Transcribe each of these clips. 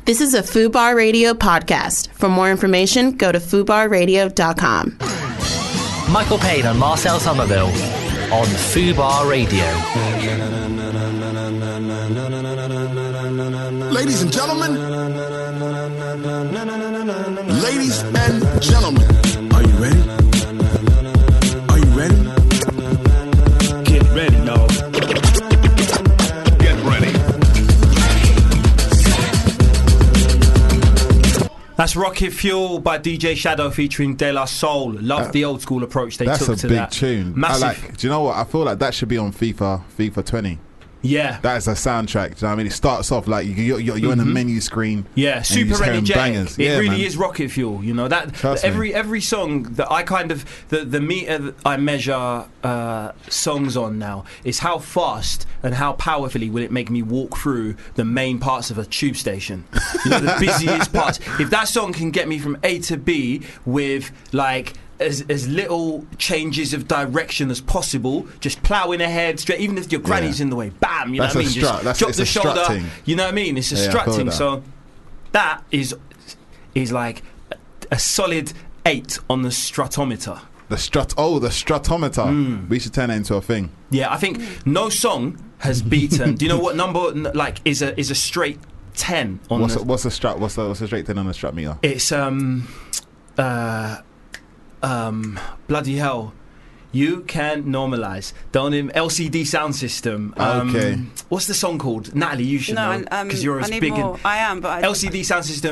This is a FUBAR Radio podcast. For more information, go to FUBARradio.com. Michael Payne and Marcel Somerville on FUBAR Radio. Ladies and gentlemen, are you ready? Are you ready? Get ready, y'all. Get ready. That's Rocket Fuel by DJ Shadow featuring De La Soul. Love the old school approach they took to that. That's a big tune. Massive. Do you know what? I feel like that should be on FIFA 20. Yeah. That is a soundtrack. Do you know what I mean? It starts off like you're in a menu screen. Yeah, super energetic. It really man. is Rocket Fuel. You know that every song that I kind of the meter that I measure songs on now is how fast and how powerfully will it make me walk through the main parts of a tube station. You know, the busiest parts. If that song can get me from A to B with like as little changes of direction as possible, just ploughing ahead straight, even if your granny's in the way, bam, you know what I mean? Just drop the shoulder, you know what I mean? It's a strutting. So that is like a solid 8 on the strutometer. The strutometer. We should turn it into a thing. Yeah, I think no song has beaten. Do you know what number like is a straight 10 on what's a strut? What's a straight 10 on the strut meter? It's bloody hell, you can normalize. Don't even LCD Sound System. Okay. What's the song called? Natalie, you should know because you're as big. I am, but LCD Sound System.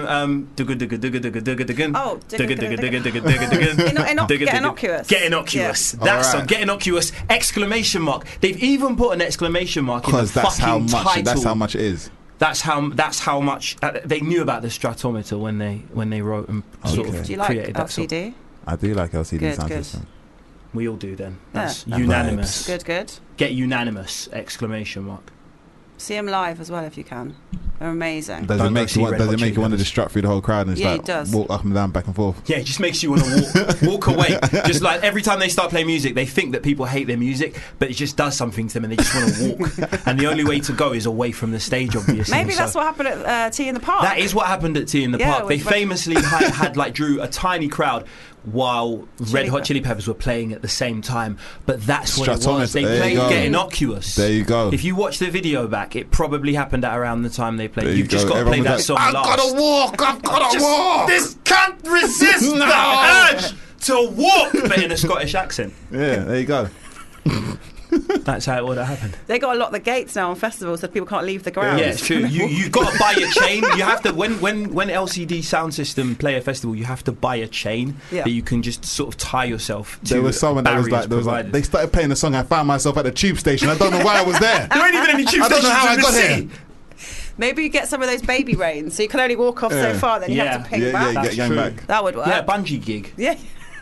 Get Innocuous. Get Innocuous. That's song. Get Innocuous! Exclamation mark. They've even put an exclamation mark in the fucking title. That's how much it is. That's how much they knew about the strutometer when they wrote and sort of Do you like created that song. LCD? I do like LCD Sound good. System. We all do then. That's unanimous. Good. Get unanimous! Exclamation mark. See them live as well if you can. They're amazing. Does it make you want to just strut through the whole crowd and it does. Walk up and down, back and forth? Yeah, it just makes you want to walk away. Just like every time they start playing music, they think that people hate their music, but it just does something to them and they just want to walk. And the only way to go is away from the stage, obviously. Maybe that's what happened at Tea in the Park. That is what happened at Tea in the Park. They famously drew a tiny crowd while Red Hot Chili Peppers were playing at the same time, but that's what it was. They played Get Innocuous. There you go. If you watch the video back, it probably happened at around the time they played. You've just got to play that song last. I've gotta walk. This can't resist the urge to walk, but in a Scottish accent. Yeah, there you go. That's how it would have happened. They got to lock the gates now on festivals so people can't leave the grounds. Yeah, it's true. You've got to buy a chain. You have to when LCD Sound System play a festival, you have to buy a chain that you can just sort of tie yourself to. There was someone that was like, they started playing the song. I found myself at the tube station. I don't know why I was there. There ain't even any tube stations. I don't know how I got here. Maybe you get some of those baby rains, so you can only walk off so far, then you have to ping back. Get going back. That would work. Yeah, bungee gig. Yeah.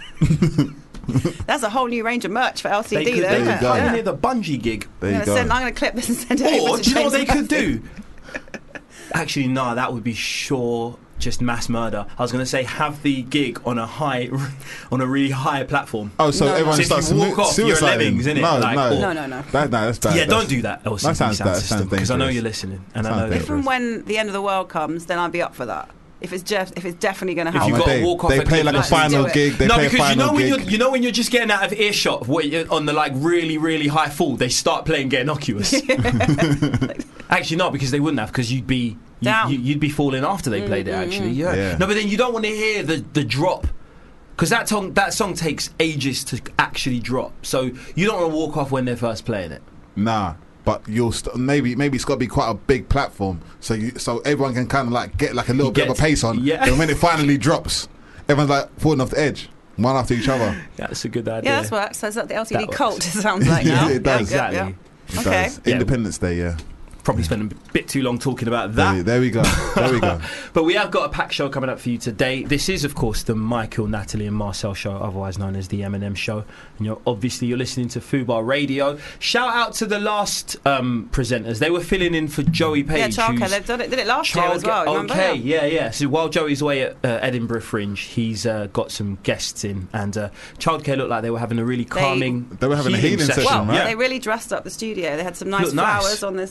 That's a whole new range of merch for LCD, They though. could the bungee gig. There you go. I'm going to clip this and send it over Or to do you know James what they could Sebastian. do? Actually, no, that would be just mass murder. I was going to say have the gig on a really high platform. Oh, so everyone starts if you walk off, you're lemmings, innit? No. That's bad. Yeah, don't do that. That sounds because I know you're listening, and I know. If and when the end of the world comes, then I'd be up for that. If it's definitely going to happen. If you've got to walk off, they play like a final gig. No, because you know when you're just getting out of earshot of what you're on the like really really high fall, they start playing Get Innocuous. Actually, not because they wouldn't have, because you'd be you'd be falling after they played it. Actually, yeah. No, but then you don't want to hear the drop. Because that song takes ages to actually drop, so you don't want to walk off when they're first playing it. Nah, but you'll maybe it's got to be quite a big platform, so everyone can kind of like get like a little bit of a pace on. Yeah. And when it finally drops, everyone's like falling off the edge, one after each other. That's a good idea. Yeah, that works. So is that the LCD cult? It sounds like now. It does. Exactly. Yeah. It does. Independence Day, yeah. Probably spent a bit too long talking about that. There we go. But we have got a packed show coming up for you today. This is, of course, the Michael, Natalie and Marcel show, otherwise known as the M&M show. And you're listening to FUBAR Radio. Shout out to the last presenters. They were filling in for Joey Page. Yeah, Childcare. They've did it last year as well, remember? Okay, yeah. So while Joey's away at Edinburgh Fringe, he's got some guests in. And Childcare looked like they were having a really calming They were having a healing session, well, right? They really dressed up the studio. They had some nice flowers on this mic.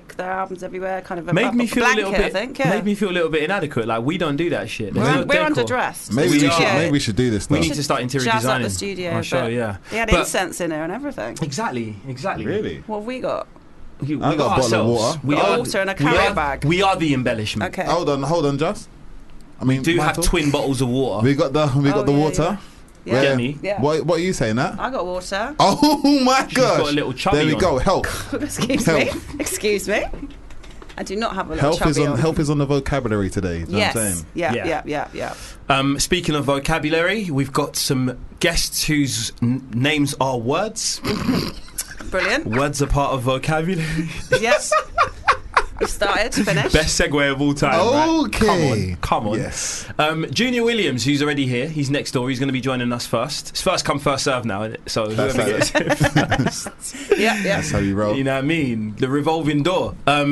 like their albums everywhere, kind of made me feel blanket, a little bit. I think, yeah. Made me feel a little bit inadequate. Like we don't do that shit. We're underdressed. Maybe we should do this. We need to start interior jazz designing up the studio. our show. Yeah, they had incense in there and everything. Exactly. Really? What have we got? I got a bottle of water. We got water in a carrier bag. We are the embellishment. Okay. Hold on, Just. I mean, we do have twin bottles of water. We got the water. Yeah. Get me. Yeah. What are you saying, that? I got water. Oh my gosh! Got a little chubby. There we go. Help. Excuse me. I do not have a little chubby on. Health is on the vocabulary today. You know what I'm saying? Yeah. Speaking of vocabulary, we've got some guests whose names are words. Brilliant. Words are part of vocabulary. Yes. We've started, finished. Best segue of all time. Okay. Right? Come on. Yes. Junior Williams, who's already here, he's next door. He's going to be joining us first. It's first come, first serve now, isn't it? So whoever gets it first. Yeah. That's how you roll. You know what I mean? The revolving door.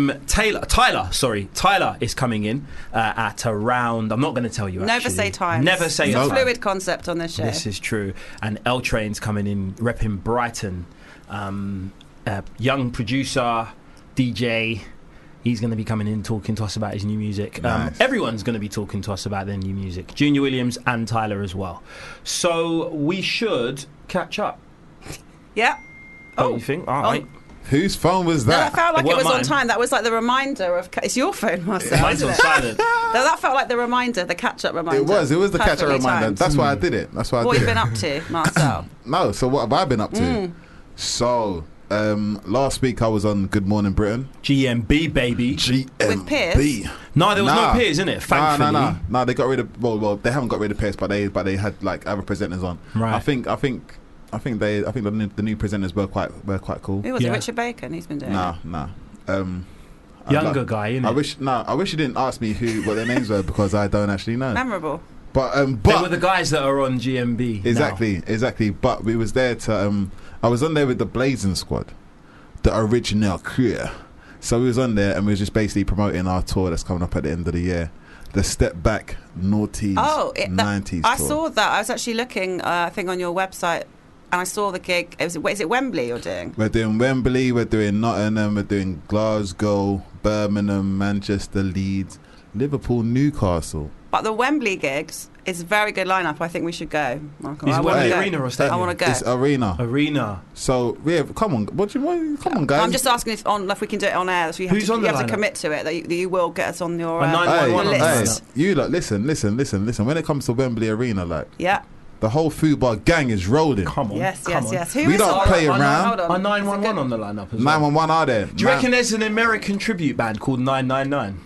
Tyler is coming in at around. I'm not going to tell you. Never say time. Never say it's time. a fluid concept on this show. This is true. And L Train's coming in, repping Brighton. Young producer, DJ. He's going to be coming in talking to us about his new music. Nice. Everyone's going to be talking to us about their new music. Junior Williams and Tyler as well. So we should catch up. Yeah. Don't you think? All right. Whose phone was that? No, that felt like it was mine. on time. That was like the reminder of... It's your phone, Marcel. Mine's on silent. That felt like the reminder, the catch-up reminder. It was the catch-up Perfectly reminder. timed. That's why I did it. That's why I What did have you it. been up to, Marcel? No, so what have I been up to? So, last week I was on Good Morning Britain. GMB, baby. GMB. With Piers? No, there was no Piers, innit? Thankfully. No, they got rid of... Well, they haven't got rid of Piers, but they had like other presenters on. Right. I think the new presenters were quite cool. Who was it? Richard Bacon? He's been doing it. Nah. Younger guy, innit? I wish you didn't ask me what their names were because I don't actually know. Memorable. But they were the guys that are on GMB. Exactly. But we was there to. I was on there with the Blazing Squad, the original crew. So we was on there and we was just basically promoting our tour that's coming up at the end of the year. The Step Back Noughties 90s tour. I saw that. I was actually looking, I think, on your website, and I saw the gig. Is it Wembley you're doing? We're doing Wembley, we're doing Nottingham, we're doing Glasgow, Birmingham, Manchester, Leeds, Liverpool, Newcastle. But the Wembley gigs is a very good lineup. I think we should go, Michael. Is Wembley arena or stadium? I want to go. It's arena. So come on, come on, guys. I'm just asking if we can do it on air. So you have to commit to it. That you will get us on your 911 list. You lot, listen. When it comes to Wembley Arena, like the whole Fubar gang is rolling. Come on. Yes. We don't play around. Are 911 on the lineup as well? 911 are there. Do you reckon there's an American tribute band called 999?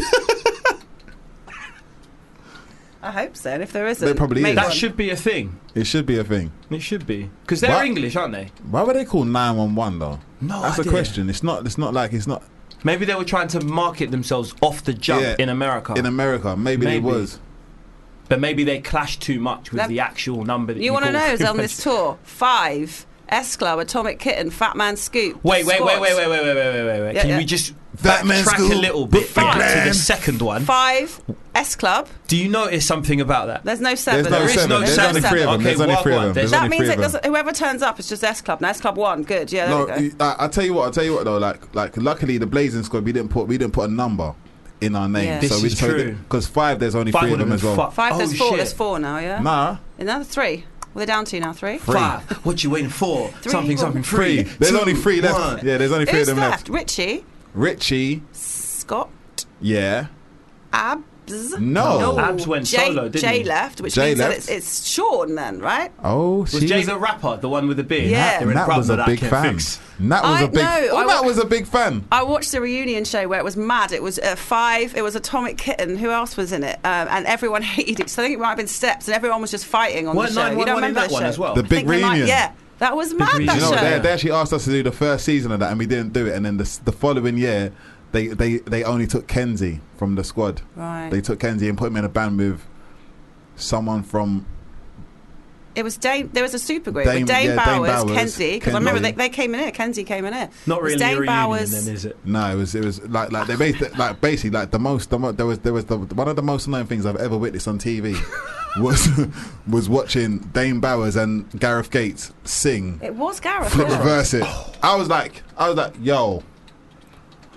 I hope so. And if there isn't, there probably is. That should be a thing. It should be a thing. It should be because they're English, aren't they? Why were they called 911 though? No, that's idea. a question. It's not. Maybe they were trying to market themselves off the jump in America. Maybe they was. But maybe they clashed too much with the actual number that you want to know is on this tour 5 S Club, Atomic Kitten, Fat Man Scoop. Wait. Can we just backtrack a little bit to the second one? 5 S Club. Do you notice something about that? There's no 7. There is no 7. There's only 3 of them. There's only 3 of them. That means whoever turns up is just S Club. Now S Club 1, good. Yeah. No, I'll tell you what though. Like luckily the Blazing Squad we didn't put a number in our name. Yeah. This is true. Because 5 there's only 3 of them as well. 5 there's 4. There's 4 now. Yeah. Nah. Another 3. Well, they're down to now 3. 5. What you waiting for? 3, something 3. There's only 3 left. 1. Yeah, there's only 3 of them left. Richie. Scott. Yeah. Abs. No. Abs went solo, didn't he? Jay left, which means that it's Sean then, right? Oh, was Jay the rapper, the one with the beard? Yeah. Nat was a big fan. Nat was a big fan. I watched the reunion show where it was mad. It was 5. It was Atomic Kitten. Who else was in it? And everyone hated it. So I think it might have been Steps, and everyone was just fighting on the show. You don't remember that one as well? The big reunion. That was mad. That show. They actually asked us to do the first season of that, and we didn't do it. And then the following year, they only took Kenzie from the squad. Right. They took Kenzie and put him in a band with someone from. It was Dame. There was a supergroup with Dame Bowers, Kenzie. Because I remember they came in here. Kenzie came in here. Not really a reunion, then, is it? No, it was like they basically like there was one of the most annoying things I've ever witnessed on TV was watching Dame Bowers and Gareth Gates sing. It was Gareth. Reverse it. I was like, yo.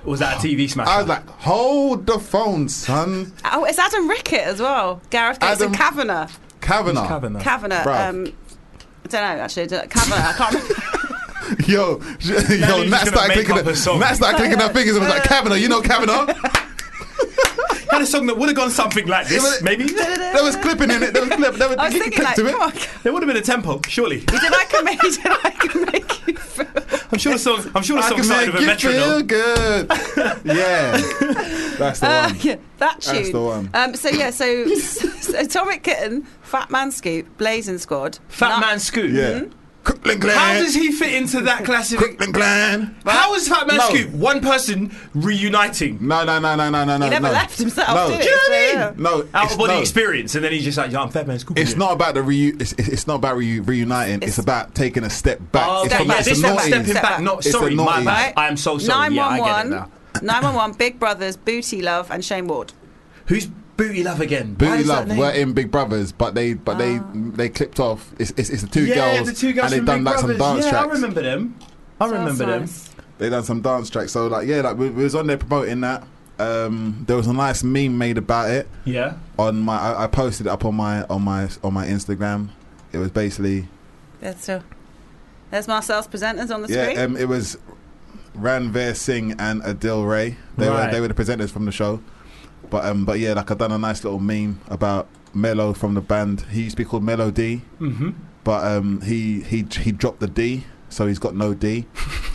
Was that a TV smash? I was like, hold the phone, son. Oh, it's Adam Rickett as well. Gareth Gates and Kavanagh. Kavanagh. Kavanagh. I don't know, actually. Kavanagh, I can't remember. Yo, Nat started clicking her fingers and was like, Kavanagh, you know Kavanagh? Had a song that would have gone something like this, maybe. There was clipping in it. There was clip. There was I was thinking, like, to it. come on. There would have been a tempo, surely. He did I can make you feel. I'm sure the song started with a metronome. Feel good. Yeah, that's the one. Yeah, that tune. That's the one. So Atomic Kitten, Fat Man Scoop, Blazing Squad, Fat Man Scoop. Yeah. Crooklyn Clan. How does he fit into that classic? Crooklyn Clan. How is Fat Man Scoop one person reuniting? No. He never left himself. No. Did Do you know what I mean? Yeah. No, Out of body experience, and then he's just like, I'm Fat Man Scoop. It's not about the it's not about reuniting. It's about taking a step back. Oh, It's okay, from yeah, like this the is stepping noughties. back. Not It's sorry, the my noughties. bad. I am so sorry. Yeah, I get it now. 911, Big Brothers, Booty Love, and Shane Ward. Who's Booty Love again? Booty Love were in Big Brothers, but they clipped off. It's the two girls. The two girls and they done Big like some Brothers. dance tracks. I remember them. Nice. They done some dance tracks. So like, yeah, like we was on there promoting that. There was a nice meme made about it. Yeah. On my, I posted it up on my Instagram. It was basically. There's Marcel's presenters on the screen. Yeah, it was Ranveer Singh and Adil Ray. They were the presenters from the show. But yeah, like I done a nice little meme about Mello from the band. He used to be called Mello D. Mm-hmm. But he dropped the D, so he's got no D.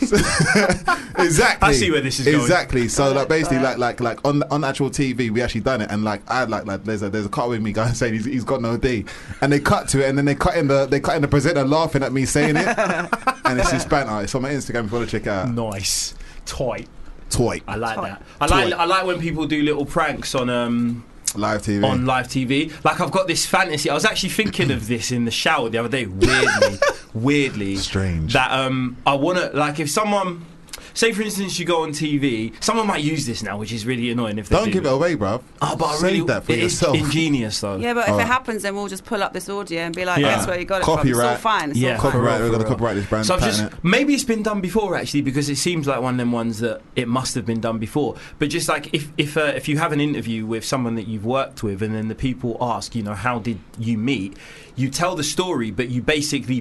Exactly. I see where this is going. Exactly. So like basically like on actual TV we actually done it, and like I like there's a cut with me guy saying he's got no D, and they cut to it, and then they cut in the presenter laughing at me saying it, and it's just banter. It's on my Instagram if you want to check it out. Nice. Toy. I like that. I like when people do little pranks on live TV. On live TV. Like I've got this fantasy. I was actually thinking of this in the shower the other day. Weirdly, strange. That I wanna, like, if someone, say for instance you go on TV, someone might use this now, which is really annoying if they don't give it away, bruv. Oh, but Save I really that for it yourself. is ingenious though. Yeah, but if it happens, then we'll just pull up this audio and be like, Yeah. "That's where you got it Copyright. from." It's all fine. It's all fine. Copyright. We're For gonna real. copyright this brand. So I've patent just it. maybe it's been done before actually, because it seems like one of them ones that it must have been done before. But just like if you have an interview with someone that you've worked with, and then the people ask, you know, how did you meet? You tell the story, but you basically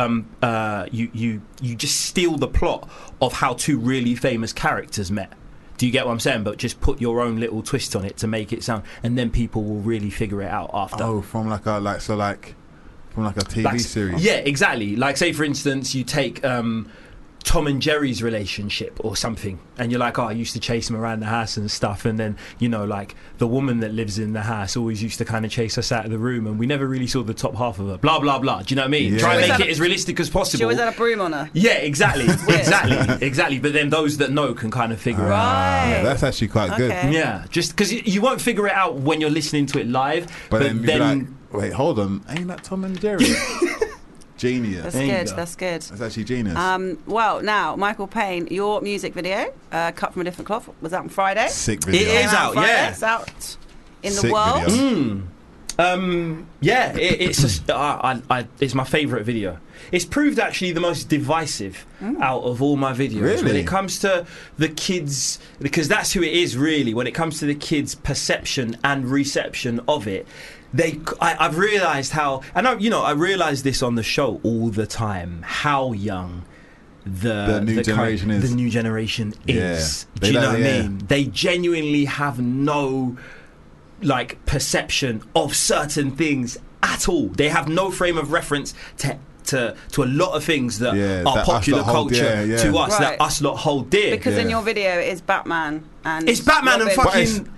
you just steal the plot of how two really famous characters met. Do you get what I'm saying? But just put your own little twist on it to make it sound, and then people will really figure it out after. Oh, from like a TV series. Yeah, exactly. Like, say for instance, you take Tom and Jerry's relationship or something, and you're like, oh, I used to chase him around the house and stuff, and then, you know, like the woman that lives in the house always used to kind of chase us out of the room, and we never really saw the top half of her. Blah blah blah. Do you know what I mean? Yeah. Try and make it as realistic as possible. She always had a broom on her. Yeah, exactly, exactly. But then those that know can kind of figure it out. Right. That's actually quite good. Yeah, just because you won't figure it out when you're listening to it live, But then you'd be like, wait, hold on, ain't that Tom and Jerry? Genius. That's There you good. go. That's good. That's actually genius. Well, now Michael Payne, your music video, "Cut from a Different Cloth," was out on Friday. Sick video. It is Came out, on Friday. yeah. It's out in the Sick world. video. Yeah, it's just it's my favourite video. It's proved actually the most divisive out of all my videos when Really? it comes to the kids, because that's who it is really. When it comes to the kids' perception and reception of it, I've realised how, and I realise this on the show all the time, how young the new generation is. The new generation is. Yeah. Do you know what I Yeah. mean? They genuinely have no like perception of certain things at all. They have no frame of reference to a lot of things that are that us popular lot hold culture dear, yeah. to us, Right. that us lot hold dear. Because in Yeah. your video it is Batman and It's Batman and Robin. fucking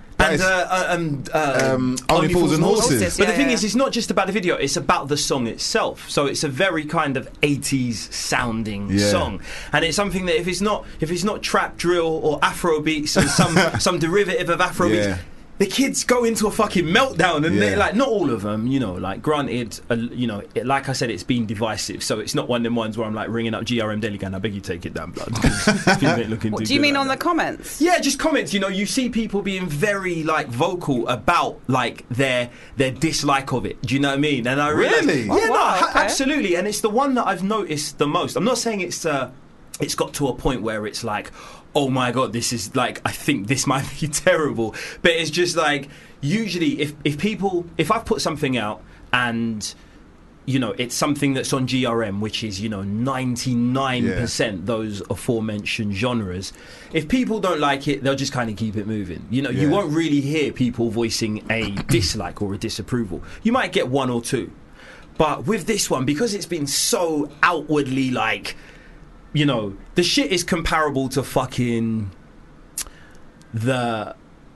Only Fools and Horses. But the Yeah, thing yeah. is, it's not just about the video, it's about the song itself. So it's a very kind of 80s sounding Yeah. song. And it's something that if it's not trap, drill or Afro beats and some derivative of Afro beats, Yeah. the kids go into a fucking meltdown, and they're Yeah. like, not all of them, you know, like granted, like I said, it's been divisive, so it's not one of them ones where I'm like ringing up GRM Daily going, I beg you take it down, blood. People ain't looking What too do you good mean like on that. the comments? Yeah, just comments. You know, you see people being very like vocal about like their dislike of it. Do you know what I mean? And I realised, Really? yeah, Oh, wow, okay. absolutely. And it's the one that I've noticed the most. I'm not saying it's got to a point where it's like, oh my god, this is like, I think this might be terrible. But it's just like, usually if I've put something out and, you know, it's something that's on GRM, which is, you know, 99% those aforementioned genres. If people don't like it, they'll just kind of keep it moving. You know, you won't really hear people voicing a dislike or a disapproval. You might get one or two. But with this one, because it's been so outwardly like, you know, the shit is comparable to fucking the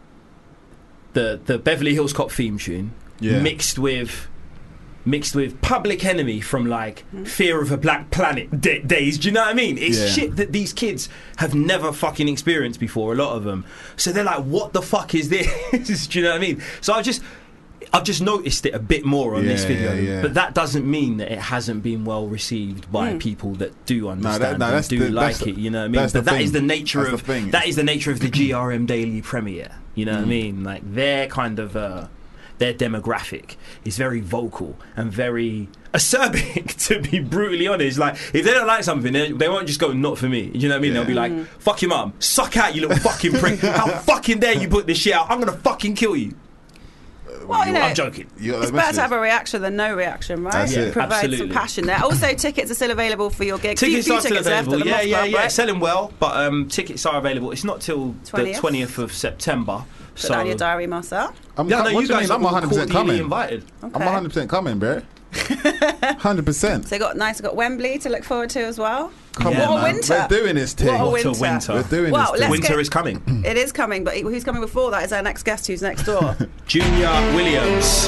Beverly Hills Cop theme tune mixed with Public Enemy from like Fear of a Black Planet days. Do you know what I mean? It's shit that these kids have never fucking experienced before, a lot of them. So they're like, what the fuck is this? Do you know what I mean? So I've just noticed it a bit more on this video, but that doesn't mean that it hasn't been well received by people that do understand and do like it. You know what I mean? But that is the nature of the GRM Daily Premiere. You know what I mean? Like their kind of their demographic is very vocal and very acerbic. To be brutally honest, like if they don't like something, they won't just go not for me. You know what I mean? They'll be like, "Fuck your mum, suck out, you little fucking prick! How fucking dare you put this shit out? I'm gonna fucking kill you." Well, you know, I'm joking. It's better to have a reaction than no reaction, right? That's it. Provide some passion there. Also, tickets are still available for your gig. Tickets are still available. Right? Selling well, but tickets are available. It's not till the 20th of September. Put that in your diary, Marcel. You guys are 100% coming. Invited. Okay. I'm 100% coming, bro. 100%. So you got Wembley to look forward to as well. Come on, man. Winter. We're doing this thing. What a winter. We're doing this thing. Winter is coming. It is coming, but who's coming before that is our next guest who's next door. Junior Williams.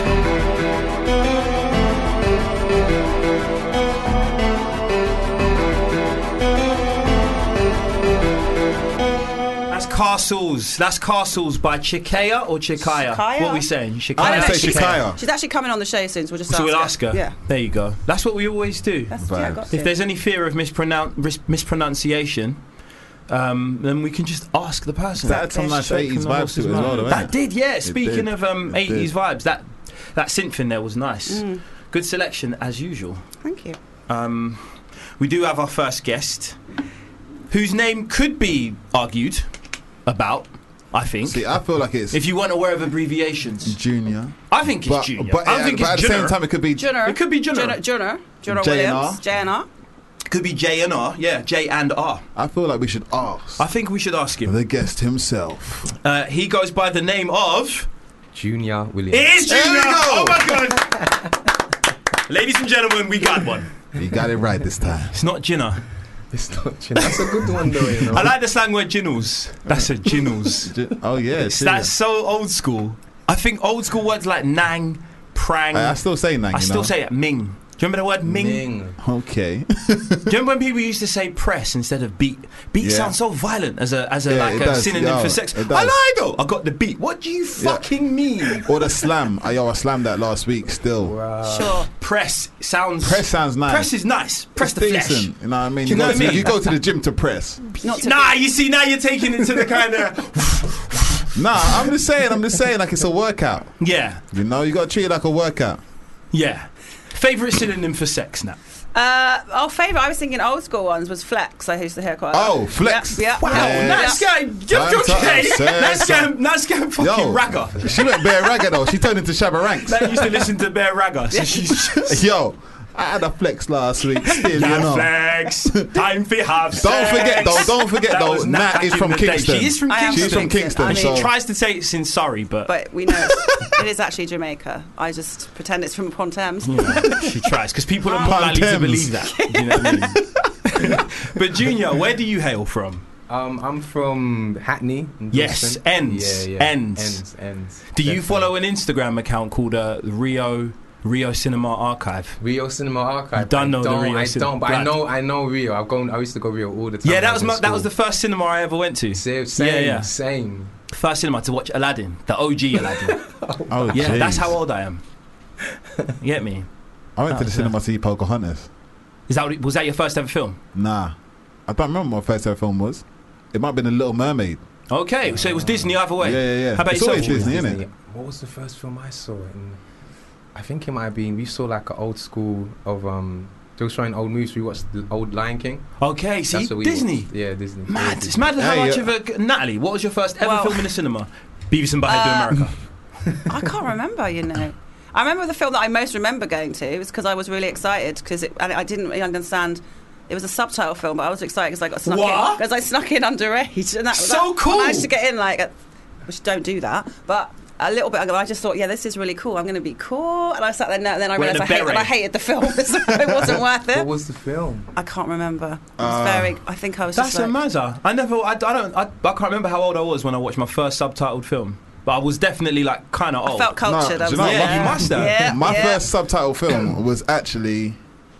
That's Castles by Chikaya or Chikaya? What are we saying? Chikaya. I say Chikaya. She's actually coming on the show soon, so we'll ask her. Yeah. There you go. That's what we always do. If there's any fear of mispronunciation, then we can just ask the person. That had some nice 80s vibes to it as well, that did, yeah. Speaking of 80s vibes, that synth in there was nice. Good selection, as usual. Thank you. We do have our first guest, whose name could be argued about, I think. See, I feel like it's... If you weren't aware of abbreviations. Junior. I think it's Junior. But at the same time, it could be... Junior. It could be Junior. Junior Williams. J&R. It could be J and R. Yeah, J and R. I feel like we should ask. I think we should ask him. The guest himself. He goes by the name of... Junior Williams. It is Junior! Oh my God! Ladies and gentlemen, we got one. You got it right this time. It's not Jinner. It's not Jinner. That's a good one, though. You know? I like the slang word Jinnles. That's a Jinnles. Oh, yeah. That's so old school. I think old school words like Nang, Prang. I still say Nang. I still say it. Ming. Do you remember the word Ming? Okay. Do you remember when people used to say press instead of beat? Beat sounds so violent as a synonym for sex. I lied though. I got the beat. What do you fucking mean? Or the slam. I slammed that last week still. Wow. Sure. Press sounds nice. Press is nice. Press the flesh. Decent. You know what I mean? You go to the gym to press. You see, now you're taking it to the kind of... Nah, I'm just saying like it's a workout. Yeah. You know, you got to treat it like a workout. Yeah. Favourite synonym for sex now? Favourite, I was thinking old school ones was flex. I used to hear quite a lot. Oh, flex. Yeah. Wow, nice guy. Nice guy fucking ragger. She went bare ragger though. She turned into Shabba Ranks. I used to listen to bare ragger. So she's just... Yo, I had a flex last week. Still, you know. Flex. Time for half. Don't forget though. Nat is from Kingston. She is from Kingston. She's from Kingston. And she tries to say it's in Surrey, but we know it is actually Jamaica. I just pretend it's from Pont Thames. Yeah, she tries because people are more likely to believe that. You know what I mean? But Junior, where do you hail from? I'm from Hackney. Yes, Ends. Yeah. Ends. Do you follow an Instagram account called Rio Cinema Archive? Rio Cinema Archive. I don't know the Rio. I don't, but I know Rio. I used to go Rio all the time. Yeah, that was the first cinema I ever went to. Same. First cinema to watch Aladdin, the OG Aladdin. Oh, yeah, geez. that's how old I am. You get me? I went to the cinema to see Pocahontas. Was that your first ever film? Nah, I don't remember what my first ever film was. It might have been The Little Mermaid. Okay, so it was Disney either way. Yeah. How about it's always Disney, isn't it? What was the first film I saw? I think it might have been, we saw like an old school of They were showing old movies. We watched the old Lion King. Okay, see, That's what we Disney. watched. Yeah, Disney. Mad. It's mad how much of a... Natalie, what was your first ever film in the cinema? Beavis and Butthead Do America. I can't remember, you know. I remember the film that I most remember going to was because I was really excited because I didn't really understand. It was a subtitle film, but I was excited because I got snuck in. Because I snuck in underage. And cool. I managed to get in, which don't do that, but... A little bit ago, I just thought, yeah, this is really cool. I'm going to be cool. And I sat there, and then I realised I hated the film. So it wasn't worth it. What was the film? I can't remember. It was I think I was That's just like... That's a mazza. I can't remember how old I was when I watched my first subtitled film. But I was definitely, kind of old. I felt cultured. No, you must have. Yeah, my first subtitle film was actually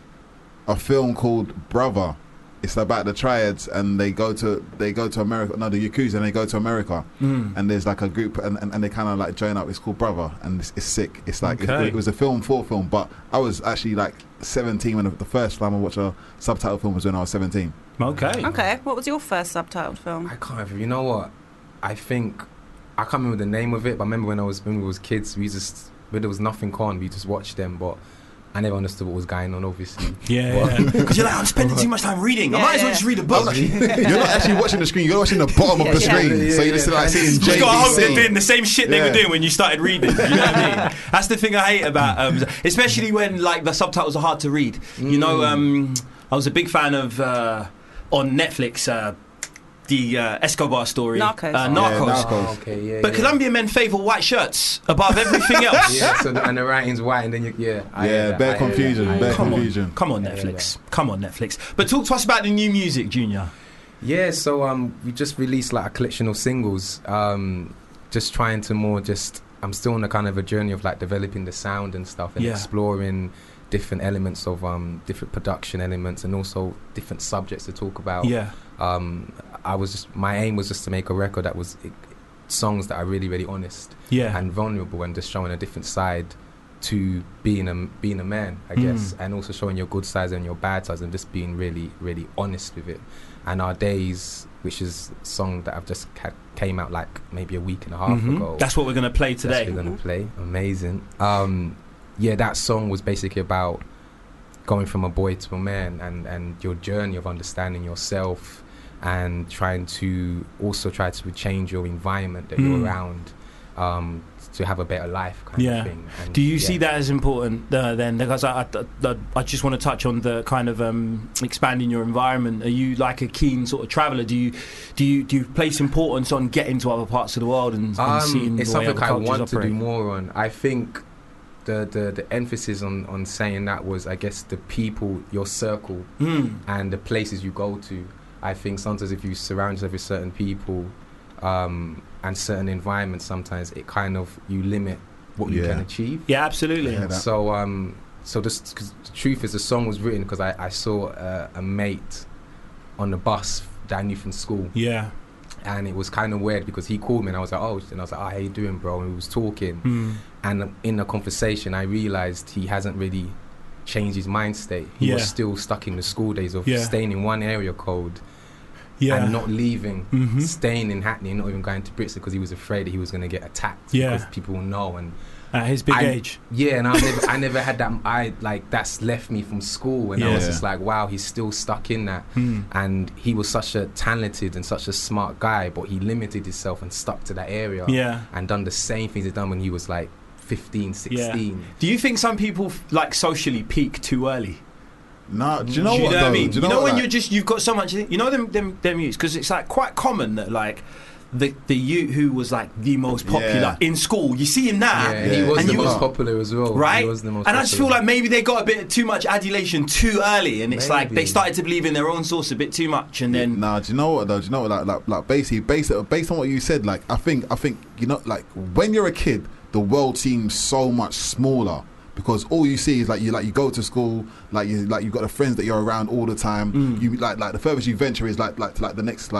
a film called Brother. It's about the triads, and they go to America. No, the Yakuza, and they go to America, and there's a group, and they kind of join up. It's called Brother, and it's sick. It's it was a film for film, but I was actually 17 when the first time I watched a subtitle film was when I was 17. Okay. What was your first subtitled film? I can't remember. You know what? I think I can't remember the name of it, but I remember when we was kids, when there was nothing on, we just watched them, but I never understood what was going on, obviously. Yeah. Because you're I'm spending too much time reading. I might as well just read a book. You're not actually watching the screen. You're watching the bottom of the screen. So you're just seeing JVC. You got to hope they're doing the same shit they were doing when you started reading. You know what I mean? That's the thing I hate about, especially when the subtitles are hard to read. You know, I was a big fan of on Netflix. The Escobar story, Narcos. Narcos. Okay, but Colombian men favour white shirts above everything else. And the writing's white, and then bare confusion. Come on, Netflix. Come on, Netflix. But talk to us about the new music, Junior. Yeah, so we just released a collection of singles. Just trying to I'm still on a kind of a journey of developing the sound and stuff, and exploring different elements of different production elements, and also different subjects to talk about. My aim was just to make a record that was songs that are really, really honest and vulnerable, and just showing a different side to being a man, I guess, and also showing your good sides and your bad sides, and just being really, really honest with it. And Our Days, which is a song that I've just came out maybe a week and a half ago. That's what we're going to play today. That's what we're going to play. Amazing. That song was basically about going from a boy to a man, and your journey of understanding yourself, and trying to change your environment that you're around, to have a better life kind of thing. And do you see that as important then? Because I just want to touch on the kind of expanding your environment. Are you a keen sort of traveller? Do you place importance on getting to other parts of the world and seeing it's the way something other I want cultures to operate? do more on. I think the emphasis on saying that was, I guess, the people, your circle, and the places you go to. I think sometimes if you surround yourself with certain people and certain environments, sometimes it kind of, you limit what you can achieve. Yeah, absolutely. So the truth is, the song was written because I saw a mate on the bus that I knew from school. Yeah. And it was kind of weird because he called me and I was like, oh, how you doing, bro? And we was talking. And in the conversation, I realised he hasn't really changed his mind state. He was still stuck in the school days of staying in one area code and not leaving, staying in Hackney and not even going to Brixton because he was afraid that he was going to get attacked because people will know. And at his big age. Yeah, and I never had that. That's left me from school, and I was just like, wow, he's still stuck in that. And he was such a talented and such a smart guy, but he limited himself and stuck to that area. And done the same things he'd done when he was 15, 16. Do you think some people socially peak too early? No, do you know what I mean? Do you know when you've got so much, them youths, because it's quite common that the youth who was the most popular in school, you see him now. Yeah, he was the most popular as well. Right? He was the most and I just feel popular. maybe they got a bit too much adulation too early, and it's they started to believe in their own source a bit too much, and then. Nah, do you know what though? Do you know what? Basically, based on what you said, I think when you're a kid, the world seems so much smaller. Because all you see is you go to school, you've got the friends that you're around all the time. You the furthest you venture is the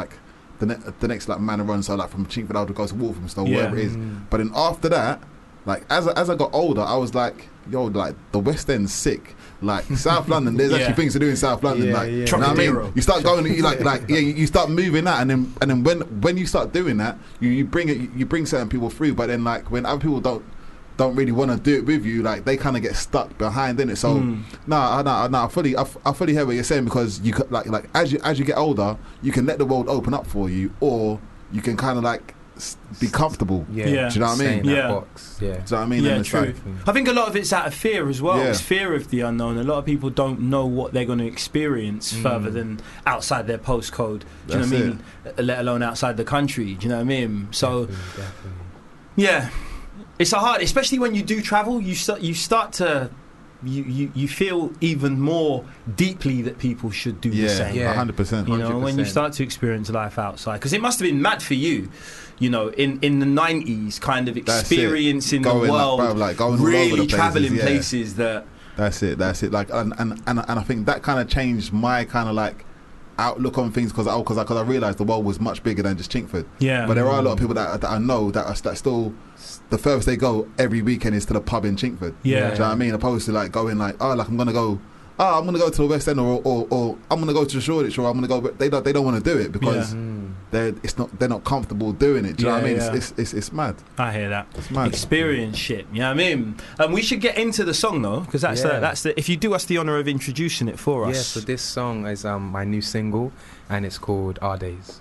next man around. So from Chinkford to go to Walthamstow, wherever it is. But then after that, as I got older, I was the West End's sick. South London, there's actually things to do in South London. You know what I mean? You start going, you start moving that, and then when you start doing that, you bring certain people through. But then when other people don't. don't really want to do it with you, like they kind of get stuck behind in it. So I fully hear what you're saying, because you could, like as you get older, you can let the world open up for you, or you can kind of like be comfortable. Yeah. Do you know what I mean? That box. Yeah. Do you know what I mean? Yeah, And true. like, I think a lot of it's out of fear as well. Yeah. It's fear of the unknown. A lot of people don't know what they're going to experience further than outside their postcode. Do you know what I mean? Let alone outside the country. Do you know what I mean? So, Definitely. yeah, it's a hard, especially when you do travel. You start to. You feel even more deeply that people should do the same. Yeah, 100%. You know, when you start to experience life outside, because it must have been mad for you. You know, in the 90s, kind of experiencing the world, like going really all over the traveling places, places that. That's it. Like, and I think that kind of changed my kind of like outlook on things, because I realised the world was much bigger than just Chinkford. Yeah. But there are a lot of people that I know that still, the furthest they go every weekend is to the pub in Chinkford. Yeah. Do you know what I mean? Opposed to like going like, I'm gonna go to the West End, or I'm gonna go to the Shoreditch, or I'm gonna go. But they don't want to do it because they're not comfortable doing it. Do you know what I mean? Yeah. It's mad. I hear that. It's mad. Experience shit. You know what I mean? We should get into the song though, because that's the. If you do us the honour of introducing it for us. Yeah. So this song is my new single, and it's called Our Days.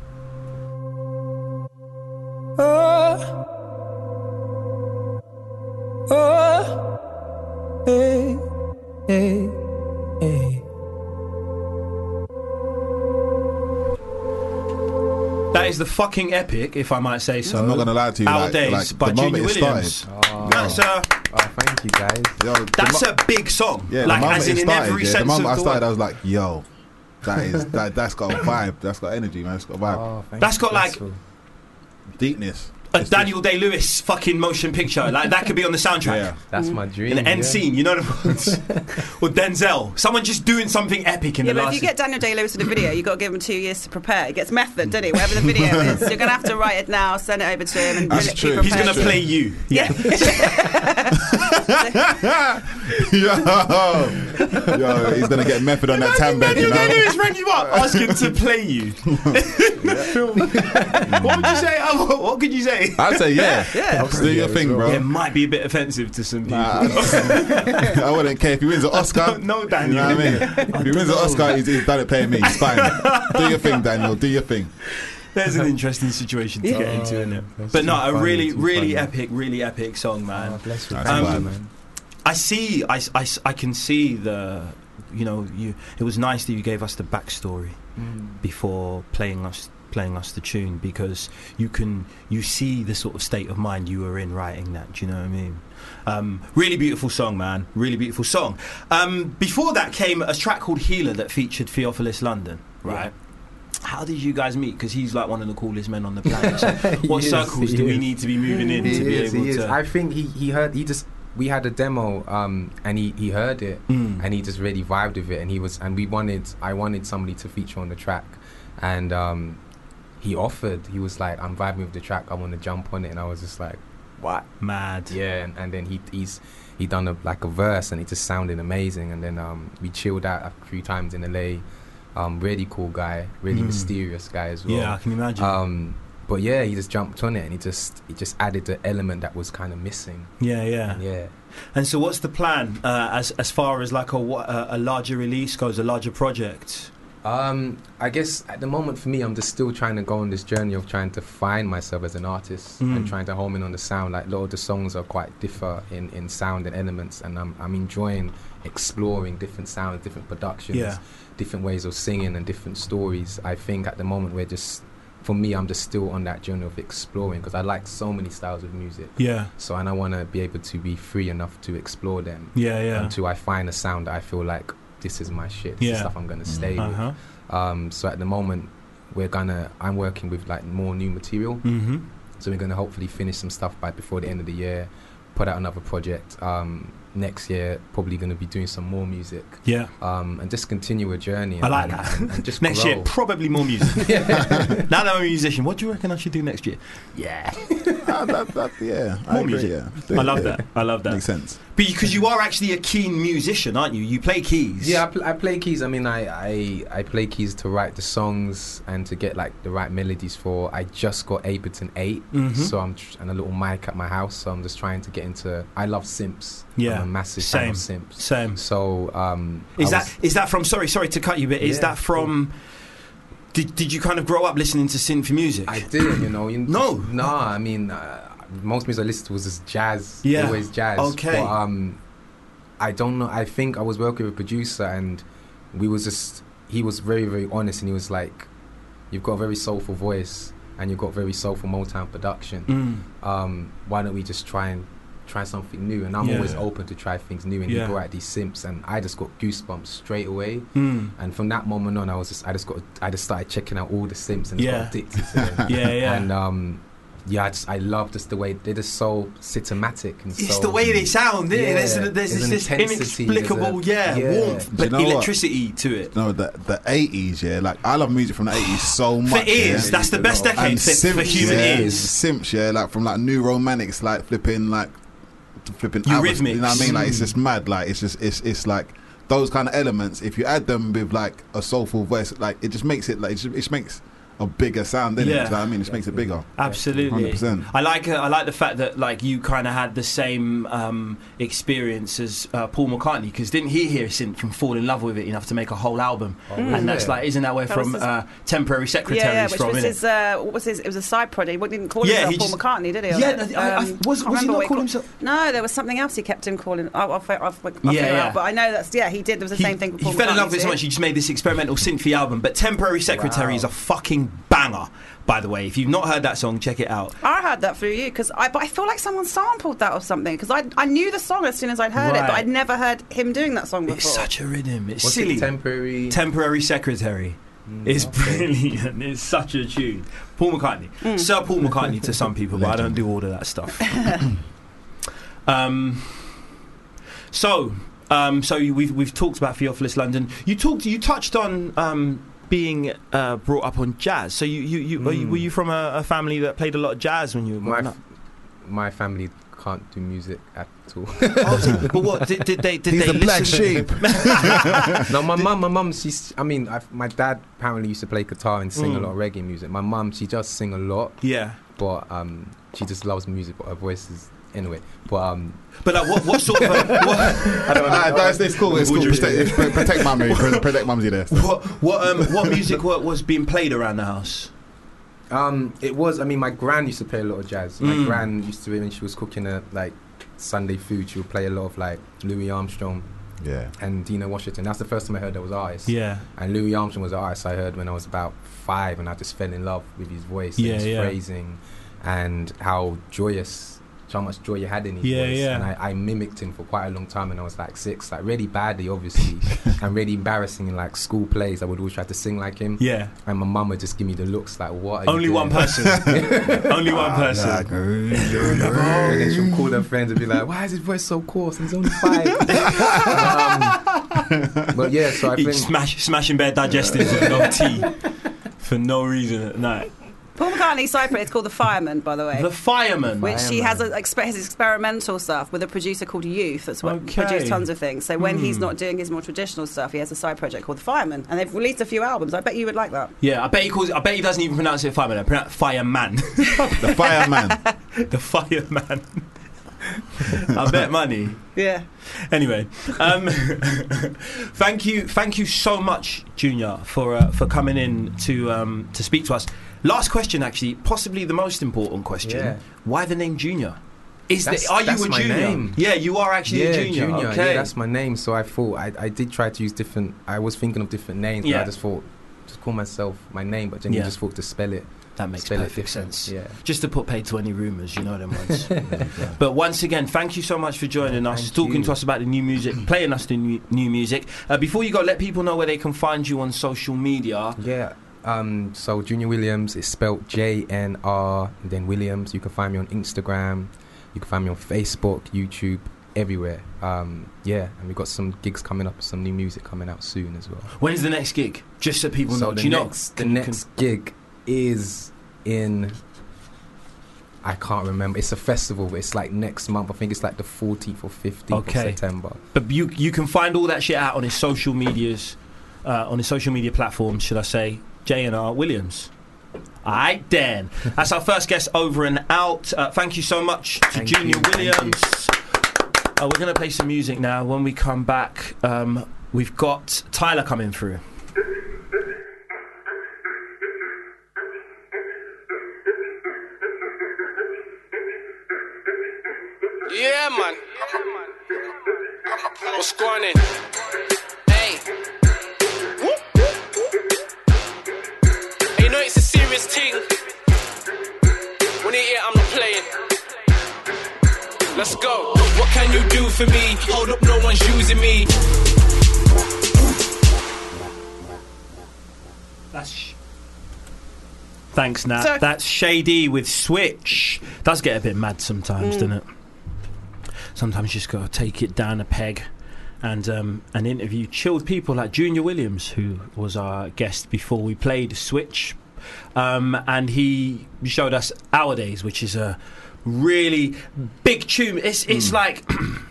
Hey, hey, hey. That is the fucking epic, if I might say so. I'm not gonna lie to you. Our Days like by the Junior moment it Williams. started, That's a Thank you, guys. that's a big song. Yeah, like the moment as in it started, every the sense moment of I the started, word. I was like, yo, that's got a vibe. That's got energy, man. It's got a vibe. That's got like Deepness. a Daniel Day-Lewis fucking motion picture. Like that could be on the soundtrack. Yeah. That's my dream. In the end scene, you know the ones. Or Denzel. Someone just doing something epic in Yeah, the but last. if you get Daniel Day-Lewis in a video, you've got to give him 2 years to prepare. It gets method, doesn't it? Whatever the video is. You're going to have to write it now, send it over to him, and That's be true. prepared. He's going to play you. Yeah. Yo, he's gonna get method on that tan bed, you Daniel know. Day-Lewis rang you up asking to play you. What would you say? What could you say? I'd say yeah. Do your thing, bro. It might be a bit offensive to some people. I wouldn't care if he wins an Oscar. No, You Daniel. know what I mean? If he wins an Oscar, he's done it paying me. It's fine. Do your thing, Daniel. Do your thing. There's an interesting situation to get into, isn't it? But no, a really epic song, man. Bless you. That's Um, man. I can see the, it was nice that you gave us the backstory before playing us the tune, because you see the sort of state of mind you were in writing that. Do you know what I mean? Really beautiful song, man. Really beautiful song. Before that came a track called Healer that featured Theophilus London, right? How did you guys meet? Because he's like one of the coolest men on the planet. So what circles do we need to be moving in to be able to? I think he heard. We had a demo, and he heard it, and he just really vibed with it, and I wanted somebody to feature on the track, and he offered. He was like, "I'm vibing with the track. I want to jump on it," and I was just like, "What? Mad." Yeah, and then he done a verse, and it just sounded amazing, and then we chilled out a few times in LA. Really cool guy, really mysterious guy as well. Yeah, I can imagine. But yeah, he just jumped on it, and he just added the element that was kind of missing. Yeah. And so, what's the plan as far as like a larger release goes, a larger project? I guess at the moment for me, I'm just still trying to go on this journey of trying to find myself as an artist and trying to home in on the sound. Like a lot of the songs are quite differ in sound and elements, and I'm enjoying exploring different sounds, different productions, different ways of singing, and different stories. I think at the moment I'm just still on that journey of exploring, because I like so many styles of music. Yeah. So, and I want to be able to be free enough to explore them. Yeah. Until I find a sound that I feel like this is my shit. This is stuff I'm gonna stay with. So at the moment, I'm working with like more new material. So we're gonna hopefully finish some stuff before the end of the year. Put out another project. Next year, probably going to be doing some more music. Yeah. And just continue a journey. I like that. And just next grow. year, probably more music. Now that I'm a musician, what do you reckon I should do next year? Yeah. Yeah, I More agree, music. yeah. I love that. I love that. Makes sense. Because you are actually a keen musician, aren't you? You play keys. Yeah, I play keys. I mean, I play keys to write the songs and to get like the right melodies for. I just got Ableton 8, so and a little mic at my house. So I'm just trying to get into. I love synths. Yeah, I'm a massive fan of synths. Same. So is that from? Sorry to cut you, but is that from? Did you kind of grow up listening to synth music? I didn't, you know. No. I mean, most music I listened to was just jazz. Yeah. Always jazz. Okay. But, I don't know. I think I was working with a producer, and he was very, very honest, and he was like, "You've got a very soulful voice, and you've got very soulful Motown production. Why don't we just try something new?" And I'm always open to try things new, and he brought out these synths, and I just got goosebumps straight away. And from that moment on, I just started checking out all the synths and just got addicted to them. And I love just the way they're just so cinematic and it's the way they sound, isn't it? There's this inexplicable warmth, but electricity to it. No, the 80s, like I love music from the 80s so much. For ears, that's the best decade for human ears. Simps, like from like New Romantics, like flipping Eurythmics. You know what I mean? Like it's just mad. Like it's like those kind of elements. If you add them with like a soulful voice, like it just makes it like it just makes a bigger sound, doesn't it? You know what I mean? It makes it bigger. Absolutely. 100%. I like the fact that like you kind of had the same experience as Paul McCartney, because didn't he hear synth and fall in love with it enough to make a whole album? And that's like, isn't that where Temporary Secretaries from? Which was what was his? It was a side project. He didn't call himself Paul McCartney, did he? Was he not calling himself? No, there was something else he kept him calling. I'll figure out. But I know that's he did. There was the same thing with Paul McCartney. He fell in love with it so much he just made this experimental synthy album. But Temporary Secretary is a fucking banger, by the way. If you've not heard that song, check it out. I heard that through you, but I feel like someone sampled that or something, because I knew the song as soon as I'd heard it, but I'd never heard him doing that song before. It's such a rhythm. It's What's silly. Temporary Secretary. It's brilliant. It's such a tune. Paul McCartney. Sir Paul McCartney to some people, but I don't do all of that stuff. So we've talked about Theophilus London. You touched on being brought up on jazz. So were you from a family that played a lot of jazz when you were growing up? My family can't do music at all. But what did they He's a black sheep. No, my mum. My dad apparently used to play guitar and sing a lot of reggae music. My mum, she does sing a lot. Yeah. But she just loves music. But her voice is anyway. But like what sort of? I don't know. It's cool. It's cool. Protect mummy. Protect mumsy there. What music was being played around the house? It was. I mean, my gran used to play a lot of jazz. My gran used to, when she was cooking like Sunday food, she would play a lot of like Louis Armstrong. Yeah. And Dina Washington. That's the first time I heard there was artists. Yeah. And Louis Armstrong was an artist I heard when I was about 5, and I just fell in love with his voice and his phrasing and how much joy he had in his voice. And I mimicked him for quite a long time, and I was like 6, like really badly obviously and really embarrassing in like school plays. I would always try to sing like him, and my mum would just give me the looks like, what are only you one doing? person only one person and then she'll call her friends and be like, why is his voice so coarse, he's only 5. But yeah, so I think smashing bare digestives with no tea for no reason at night. Paul McCartney's side project is called The Fireman, by the way. The Fireman. Which he has his experimental stuff with a producer called Youth that's produced tons of things. So when he's not doing his more traditional stuff, he has a side project called The Fireman. And they've released a few albums. I bet you would like that. Yeah, I bet he doesn't even pronounce it Fireman. I pronounce Fireman. The Fireman. The Fireman. I bet money. Yeah. Anyway, thank you so much, Junior, for coming in to speak to us. Last question, actually, possibly the most important question. Yeah. Why the name Junior? Are you a junior? Name. Yeah, you are actually a junior. Okay. Yeah, that's my name. So I thought I did try to use different. I was thinking of different names. But I just thought just call myself my name, but then you just thought to spell it. That makes perfect sense. Yeah. Just to put paid to any rumours, you know them ones. But once again, thank you so much for joining us, talking to us about the new music, playing us the new music. Before you go, let people know where they can find you on social media. Yeah. So Junior Williams is spelled JNR and then Williams. You can find me on Instagram. You can find me on Facebook, YouTube, everywhere. And we've got some gigs coming up, some new music coming out soon as well. When's the next gig? Just so people know. The next gig is in I can't remember. It's a festival, but it's like next month. I think it's like the 14th or 15th of September. But you can find all that shit out on his social medias, on his social media platforms, should I say, J&R Williams. Alright then. That's our first guest over and out. Thank you so much to Junior Williams. We're going to play some music now. When we come back, we've got Tyler coming through. Yeah, man. What's going on? Hey. Hey, you know it's a serious thing. When you hear I'm not playing. Let's go. What can you do for me? Hold up, no one's using me. Thanks, Nat. That's Shady with Switch. Does get a bit mad sometimes, doesn't it? Sometimes you just got to take it down a peg and interview chilled people like Junior Williams, who was our guest before we played Switch. And he showed us Our Days, which is a really big tune. It's like...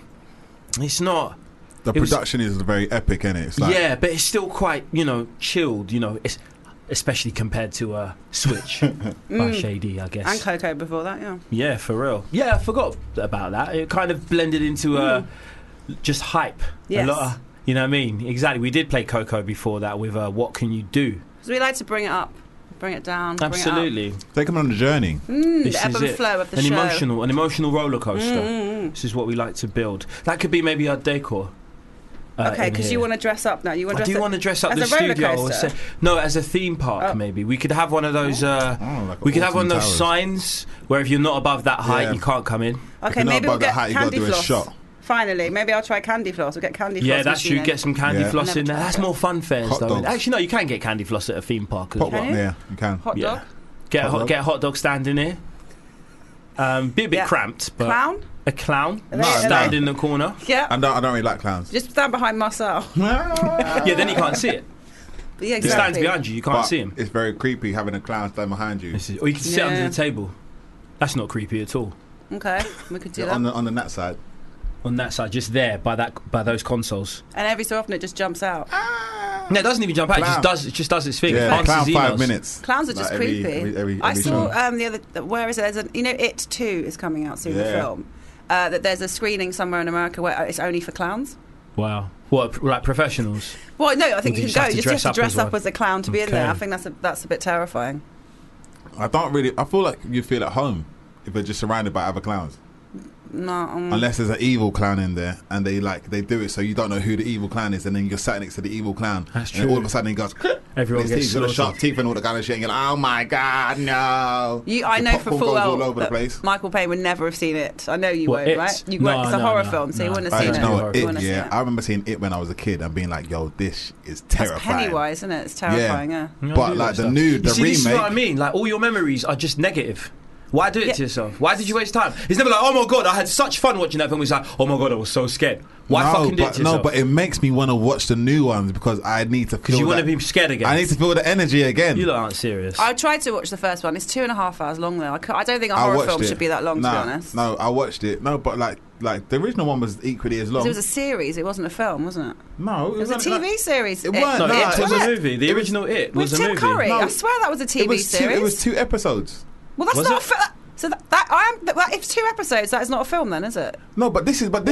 it's not... The production is very epic, isn't it? It's like, yeah, but it's still quite, chilled, It's especially compared to Switch by Shady, I guess. And Coco before that, yeah. Yeah, for real. Yeah, I forgot about that. It kind of blended into just hype. Yes. A lot of, you know what I mean? Exactly. We did play Coco before that with What Can You Do? So we like to bring it up, bring it down, Absolutely. Bring it up. Take them on the journey. The ebb and flow of the show. An emotional roller coaster. This is what we like to build. That could be maybe our decor. Okay, because you want to dress up now. I do want to dress up the studio. No, as a theme park, maybe. We could have one of those. We could have one of those signs where if you're not above that height, you can't come in. Okay, maybe we'll get candy floss. Finally, maybe I'll try candy floss. We'll get candy floss. Yeah, that's true. Get some candy floss in there. That's more fun fairs, though. Actually, no, you can get candy floss at a theme park as well. Yeah, you can. Hot dog? Get a hot dog stand in here. Be a bit cramped, but clown. A clown stand in the corner. Yeah, I don't really like clowns. Just stand behind Marcel. Yeah, then you can't see it. Yeah, exactly. He stands behind you. You can't see him. It's very creepy having a clown stand behind you. Or you can sit under the table. That's not creepy at all. Okay, we could do that on the Nat side. On that side, just there by those consoles. And every so often it just jumps out. No, it doesn't even jump out. It just does its thing. Yeah, clown 5 minutes. Clowns are just creepy. Every I saw the other. Where is it? There's It 2 is coming out soon. The film. That there's a screening somewhere in America where it's only for clowns. Wow. What, like professionals? Well, no, I think you can go. You just have to dress up as a clown to be in there. I think that's a bit terrifying. I feel like you feel at home if you're just surrounded by other clowns. No, unless there's an evil clown in there and they do it so you don't know who the evil clown is, and then you're sat next to the evil clown. That's true. And all of a sudden he goes, everyone gets got sharp teeth and all that kind of shit, and you're like, oh my god, no. I know for full well all over the place. Michael Payne would never have seen it. I know you won't, right? It's a horror film, so you wouldn't have seen it. I remember seeing it when I was a kid and being like, yo, this is terrifying. That's Pennywise, isn't it? It's terrifying, yeah. But like the remake. This is what I mean. Like all your memories are just negative. Why do it to yourself? Why did you waste time? It's never like, oh my god, I had such fun watching that film. It's like, oh my god, I was so scared. Why fucking do it to yourself? No, but it makes me want to watch the new ones because I need to feel. Because you want to be scared again. I need to feel the energy again. You lot aren't serious. I tried to watch the first one. It's 2.5 hours long though. I don't think a horror film should be that long, to be honest. No, I watched it. No, but like the original one was equally as long. It was a series. It wasn't a film, wasn't it? No, it was a TV series. It wasn't. No, it was a movie. The original It was a movie. With Tim Curry. I swear that was a TV series. It was 2 episodes. Well, that's not a film. So if 2 episodes, that is not a film, then, is it? No, but this is. I'm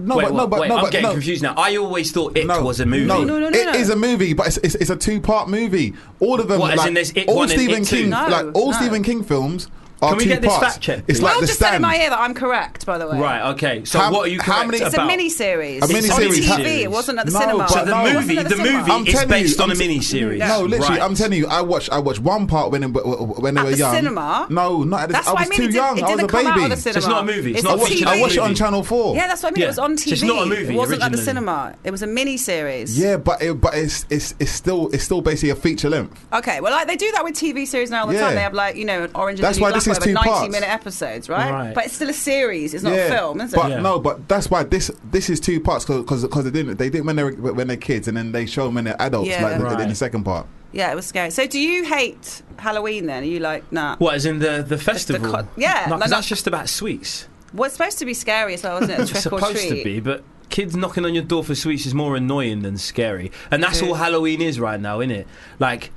getting confused now. I always thought It was a movie. No. It is a movie, but it's a 2-part movie. All of them, what, all Stephen King, Stephen King films. Can we get this fact checked? It's like just said in my ear that I'm correct, by the way. Right, okay. So what are you correct about? It's a mini-series. A mini-series. It's on TV. It wasn't at the cinema. So the movie is based on a mini-series. No, literally, I'm telling you, I watched one part when they were young. Cinema? No, not at the cinema. I was too young. I was a baby. So it's not a movie. It's I watched it on Channel 4. Yeah, that's what I mean. It was on TV. It's not a movie. It wasn't at the cinema. It was a mini-series. Yeah, but it's still basically a feature length. Okay, well, like they do that with TV series now all the time. They have an Orange is the New Black, 90-minute episodes, right? But it's still a series. It's not a film, is it? But that's why this is 2 parts because they didn't when they're kids and then they show them when they're adults in the second part. Yeah, it was scary. So do you hate Halloween then? Are you like, nah? What, as in the festival? Yeah. No, 'cause that's just about sweets. Well, it's supposed to be scary as well, isn't it? It's Trick or supposed treat. to be, but kids knocking on your door for sweets is more annoying than scary. And that's all Halloween is right now, isn't it? Like,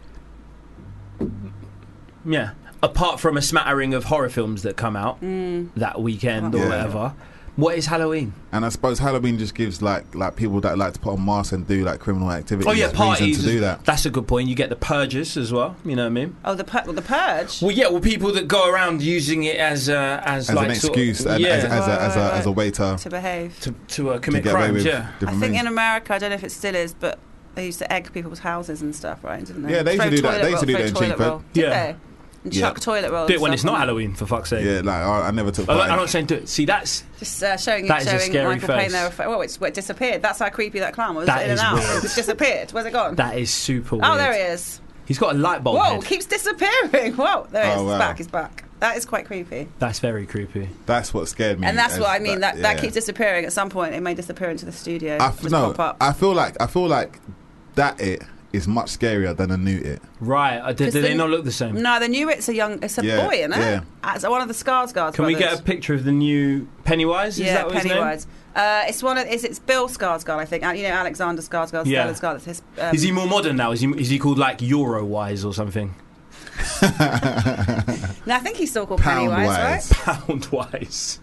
yeah. Apart from a smattering of horror films that come out that weekend or whatever. What is Halloween? And I suppose Halloween just gives like people that like to put on masks and do like criminal activities. Oh yeah, parties to do that. That's a good point. You get the purges as well. You know what I mean? Oh, the purge. Well, yeah. Well, people that go around using it as like an excuse, and as a way to behave, to commit crimes. Yeah. I think in America, I don't know if it still is, but they used to egg people's houses and stuff, right? Didn't they? Yeah, they used to do that. They used to do that in Chingford. Yeah. And chuck toilet rolls. Do it when it's not Halloween, for fuck's sake. Yeah, like I never took part. I'm not saying do it. See, that's just showing that is a scary Michael face. Payne there. Well, it disappeared. That's how creepy that clown was. That in is and out. weird. It just disappeared. Where's it gone? That is super weird. Oh, there he is. He's got a light bulb Whoa, head. keeps disappearing. Whoa, there he is. Oh, wow. He's back. He's back. That is quite creepy. That's very creepy. That's what scared me. And that's what I mean. That keeps disappearing. At some point, it may disappear into the studio. Pop up. I feel like that it is much scarier than a new it. Right. Do they not look the same? No, the new it's a boy, isn't it? Yeah. It's one of the Skarsgård Can we get a picture of the new Pennywise? Is that what Pennywise. It's Bill Skarsgård, I think. You know, Alexander Skarsgård, Stellan Skarsgård. Is he more modern now? Is he called like Eurowise or something? No, I think he's still called Pennywise, right? Poundwise.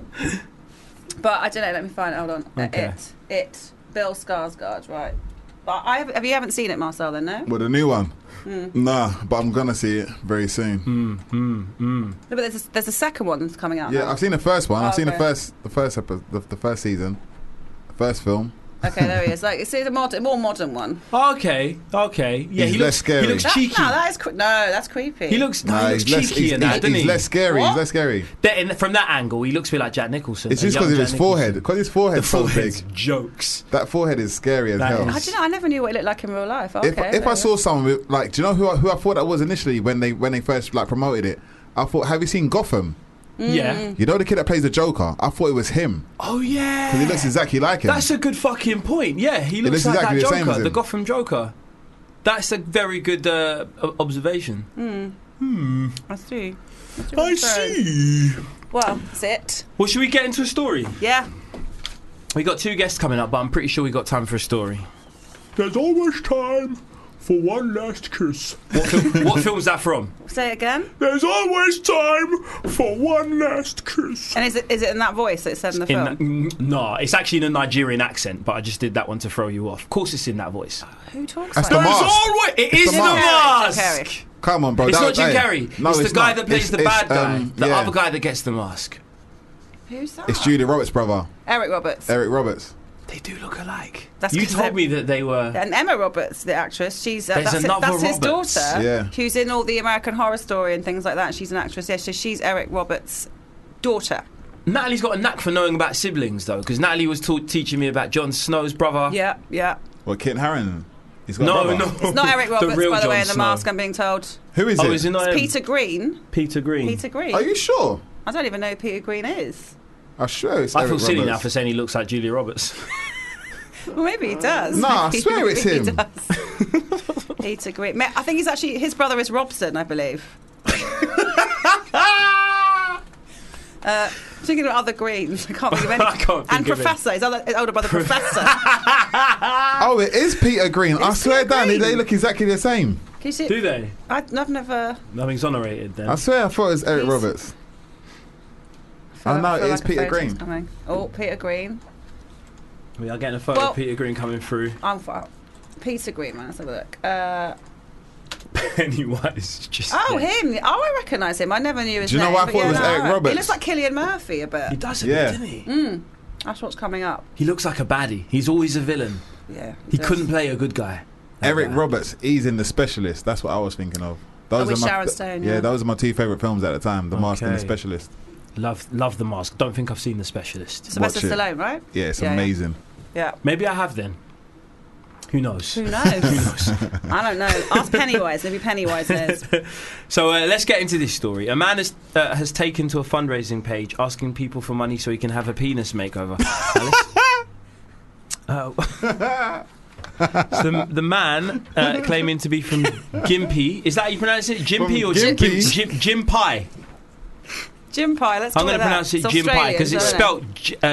But I don't know. Let me find it. Hold on. Okay. Bill Skarsgård, right? But you haven't seen it, Marcel? Then no. Well, the new one. Nah, but I'm gonna see it very soon. No, but there's a second one that's coming out. Yeah, now. I've seen the first one. I've seen okay. the first episode, the first season, the first film. Okay, there he is. Like, it's a more modern one. Okay. Yeah, He's less scary. He looks cheeky. That's creepy. He looks cheeky in that, doesn't he? He's less scary. What? He's less scary. From that angle, he looks a bit like Jack Nicholson. It's just because of his forehead. Because his forehead's so big. Jokes. That forehead is scary as hell. I never knew what it looked like in real life. If I saw someone with, like, do you know who I thought that was initially when they first like promoted it? I thought, have you seen Gotham? Yeah. You know the kid that plays the Joker? I thought it was him. Oh, yeah. Because he looks exactly like him. That's a good fucking point. Yeah, he looks like exactly that the same Joker, as him. the Gotham Joker. That's a very good observation. I see. I see. Well, that's it. Well, should we get into a story? Yeah. We got 2 guests coming up, but I'm pretty sure we got time for a story. There's always time for one last kiss. What film's that from? Say it again. There's always time for one last kiss. And is it in that voice that it said in the film? No, it's actually in a Nigerian accent, but I just did that one to throw you off. Of course it's in that voice. Who talks That's like the that? mask. It is the the mask. mask. Come on, bro. It's not Jim Carrey. No, it's the guy not. that plays the bad guy. The other guy that gets the mask. Who's that? It's Julia Roberts' brother. Eric Roberts. Eric Roberts. They do look alike. That's You 'cause told me that they were... And Emma Roberts, the actress, she's There's that's another his Roberts. daughter, Yeah. who's in all the American Horror Story and things like that. She's an actress. Yeah, so she's Eric Roberts' daughter. Natalie's got a knack for knowing about siblings, though, because Natalie was teaching me about Jon Snow's brother. Yeah. Well, Kit Harington. He's got a brother. It's not Eric Roberts, real by the way, Jon in The Snow. Mask, I'm being told. Who is it? Is it not It's him? Peter Green. Peter Green. Peter Green. Are you sure? I don't even know who Peter Green is. I swear it's I Eric feel silly Roberts. now for saying he looks like Julia Roberts. Well, maybe he does. No, I Maybe swear he it's really him. does. Peter Green. I think he's actually, his brother is Robson, I believe. Thinking of other Greens, I can't think of any. I can't think and of Professor, his older brother, Professor. Oh, it is Peter Green. I swear, Peter Dan, Green. they look exactly the same. Can you see? Do they? I've never. I'm exonerated then. I swear I thought it was Eric He's- Roberts. Oh, no, it is a Peter photo's Green. coming. Oh, Peter Green. We are getting a photo of Peter Green coming through. I'm for Peter Green, man. Let's have a look. Pennywise just... Oh, him. Oh, I recognise him. I never knew his Do you know name. what I but thought it was no, Eric right. Roberts? He looks like Cillian Murphy a bit. He does a Yeah. bit, doesn't he? That's what's coming up. He looks like a baddie. He's always a villain. Yeah. He does. couldn't play a good guy. That Eric guy. Roberts, he's in The Specialist. That's what I was thinking of. Those with are my, Sharon Stone, yeah. those are my 2 favourite films at the time, The Mask and The Okay. Specialist. Love The Mask. Don't think I've seen The Specialist. Sylvester Watch it. Stallone, right? Yeah, it's Yeah, amazing. Yeah. Maybe I have then. Who knows? Who knows? I don't know. Ask Pennywise. Maybe Pennywise knows. So let's get into this story. A man has taken to a fundraising page asking people for money so he can have a penis makeover. Alice? So the man claiming to be from Gympie. Is that how you pronounce it? Gympie or Gympie? Gympie? Gympie, let's call I'm going to pronounce it Gympie because it's spelled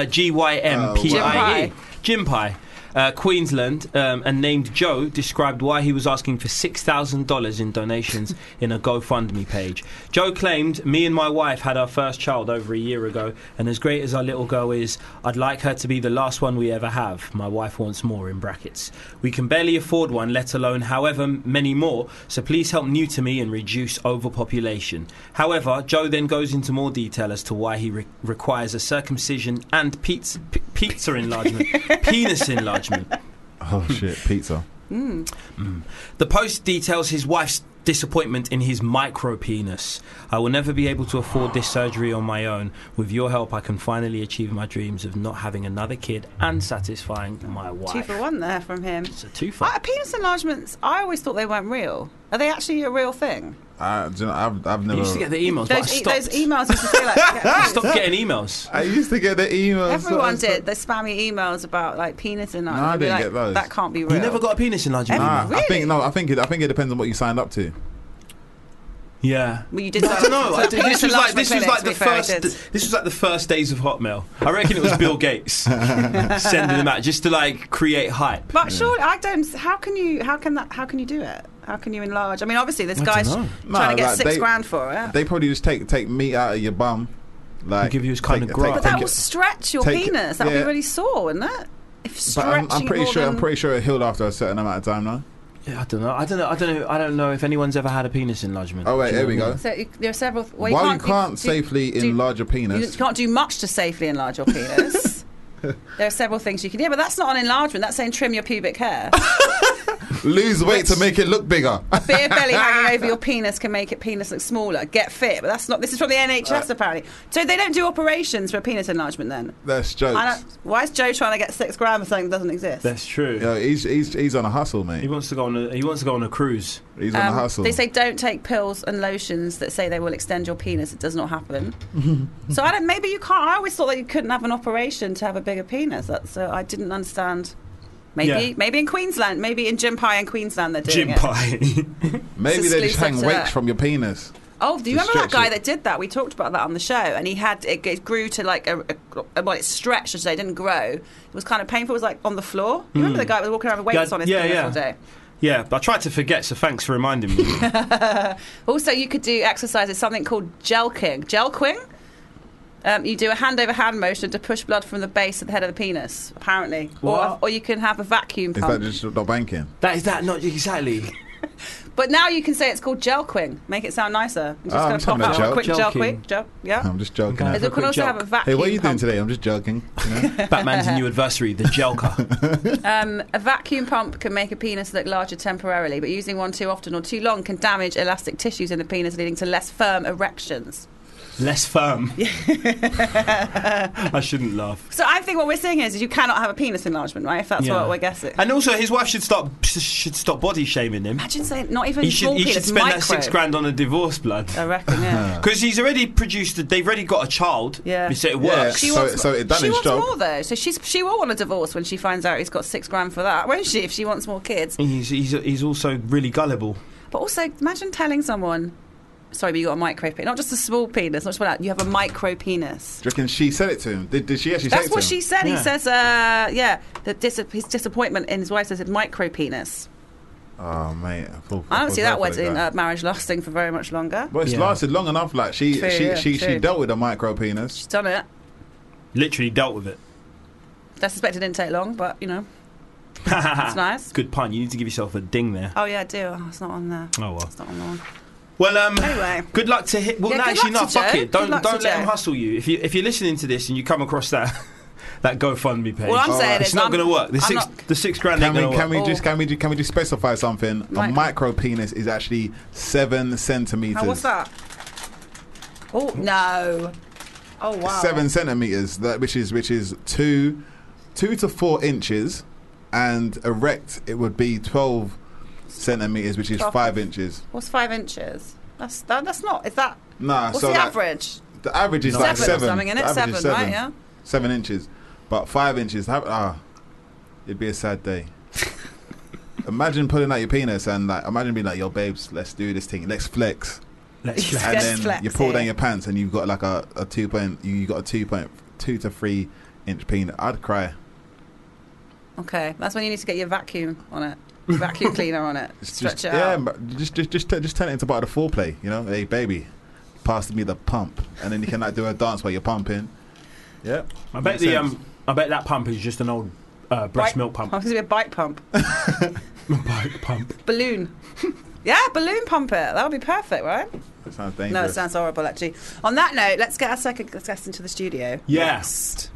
Gympie. Gympie. Queensland, and named Joe, described why he was asking for $6,000 in donations in a GoFundMe page. Joe claimed, "Me and my wife had our first child over a year ago, and as great as our little girl is, I'd like her to be the last one we ever have. My wife wants more, in brackets. We can barely afford one, let alone however many more, so please help neuter me and reduce overpopulation." However, Joe then goes into more detail as to why he requires a circumcision and pizza enlargement, penis enlargement. Oh shit, pizza. The post details his wife's disappointment in his micro penis. "I will never be able to afford this surgery on my own. With your help, I can finally achieve my dreams of not having another kid and satisfying my wife." 2 for 1 there from him. It's a 2 for. Penis enlargements, I always thought they weren't real. Are they actually a real thing? Do you know, I've I never. used to get the emails, but I stopped. Those emails used to say like... Stop getting emails. I used to get the emails. Everyone did. The spammy emails about like penis enlargement. No, I didn't like, get those. That can't be real. You never got a penis enlargement? Nah, Really? I think it depends on what you signed up to. Yeah. Well, you did. I don't know. This was like the first. Did. This was like the first days of Hotmail. I reckon it was Bill Gates sending them out just to like create hype. But surely I don't. How can you do it? How can you enlarge? I mean, obviously this guy's trying to get $6,000 for it. They probably just take meat out of your bum, like give you his kind of graft. But that will stretch your penis. That would be really sore, wouldn't it? If stretching. I'm pretty sure it healed after a certain amount of time, no? Yeah, I don't know if anyone's ever had a penis enlargement. Oh wait, here we go. So there are several. Well, you can't safely enlarge your penis. You can't do much to safely enlarge your penis. There are several things you can do, but that's not an enlargement. That's saying trim your pubic hair. Lose weight to make it look bigger. A beer belly hanging over your penis can make it penis look smaller. Get fit, but that's not. This is from the NHS apparently. So they don't do operations for a penis enlargement then. That's jokes. Why is Joe trying to get $6,000 for something that doesn't exist? That's true. Yeah, he's on a hustle, mate. He wants to go on a cruise. He's on a hustle. They say don't take pills and lotions that say they will extend your penis. It does not happen. So maybe you can't. I always thought that you couldn't have an operation to have a bigger penis. So I didn't understand. Maybe in Queensland, maybe in Gympie in Queensland they're doing it. Maybe they just hang weights from your penis. Oh, do you remember that guy that did that? We talked about that on the show, and it grew to like it stretched, it didn't grow. It was kind of painful. It was like on the floor. You remember the guy that was walking around with weights on his penis all day? Yeah, but I tried to forget, so thanks for reminding me. Also, you could do exercises, something called gelquing. Gelquing? You do a hand-over-hand motion to push blood from the base of the head of the penis, apparently. Or you can have a vacuum pump. Is that just not banking? Is that not exactly? But now you can say it's called gelquing. Make it sound nicer. I'm just going to pop out a quick gelquing. Yeah? I'm just joking. You can also have a vacuum Hey, what are you doing pump. today? I'm just joking. You know? Batman's new adversary, the Gelka. A vacuum pump can make a penis look larger temporarily, but using one too often or too long can damage elastic tissues in the penis, leading to less firm erections. Less firm. I shouldn't laugh. So I think what we're saying is you cannot have a penis enlargement, right? If that's what we're guessing. And also, his wife should stop body shaming him. Imagine saying not even he small penis, should spend micro. that $6,000 on a divorce blood. I reckon, yeah. Because he's already produced. They've already got a child. Yeah. So it works. She wants more though. So she will want a divorce when she finds out he's got $6,000 for that, won't she? If she wants more kids. He's also really gullible. But also, imagine telling someone. Sorry, but you got a micro penis. Not just a small penis, not just one out. You have a micro penis. Do you reckon she said it to him? Did she actually say it to him? That's what she said. Yeah. He says, his disappointment in his wife says it's micro penis. Oh, mate. I don't see that wedding marriage lasting for very much longer. Well, it's lasted long enough. Like, she dealt with a micro penis. She's done it. Literally dealt with it. I suspect it didn't take long, but, you know. It's nice. Good pun. You need to give yourself a ding there. Oh, yeah, I do. Oh, it's not on there. Oh, well. It's not on the one. Well, anyway, good luck to hit. Well, yeah, actually, no, fuck it. Don't let him him hustle you. If you're listening to this and you come across that GoFundMe page, well, I'm saying it's not going to work. The $6,000 ain't going to work. Can we just specify something? A micro penis is actually 7 centimeters. What's that? Oh no! Oh wow! 7 centimeters. Which is 2 to 4 inches, and erect it would be 12 centimeters, which is 5 inches. What's 5 inches? That's not. Is that? Nah. What's the average? The average is like 7. Or something, isn't it? 7, right? Yeah. 7 inches, but 5 inches. It'd be a sad day. Imagine pulling out your penis and like, imagine being like, yo, babes, let's do this thing, let's flex. Let's flex. And Let's then flex, you pull yeah. down your pants and you've got like a 2.2 to 3 inch penis. I'd cry. Okay, that's when you need to get your vacuum on it. Vacuum cleaner on it. Stretch it out. But just turn it into part of the foreplay. You know, hey baby, pass me the pump, and then you can like do a dance while you're pumping. Yeah, I bet that pump is just an old breast milk pump. It's going to be a bike pump. Bike pump. Balloon. Yeah, balloon pump it. That would be perfect, right? That sounds dangerous. No, it sounds horrible, actually. On that note, let's get our second guest into the studio. Yes.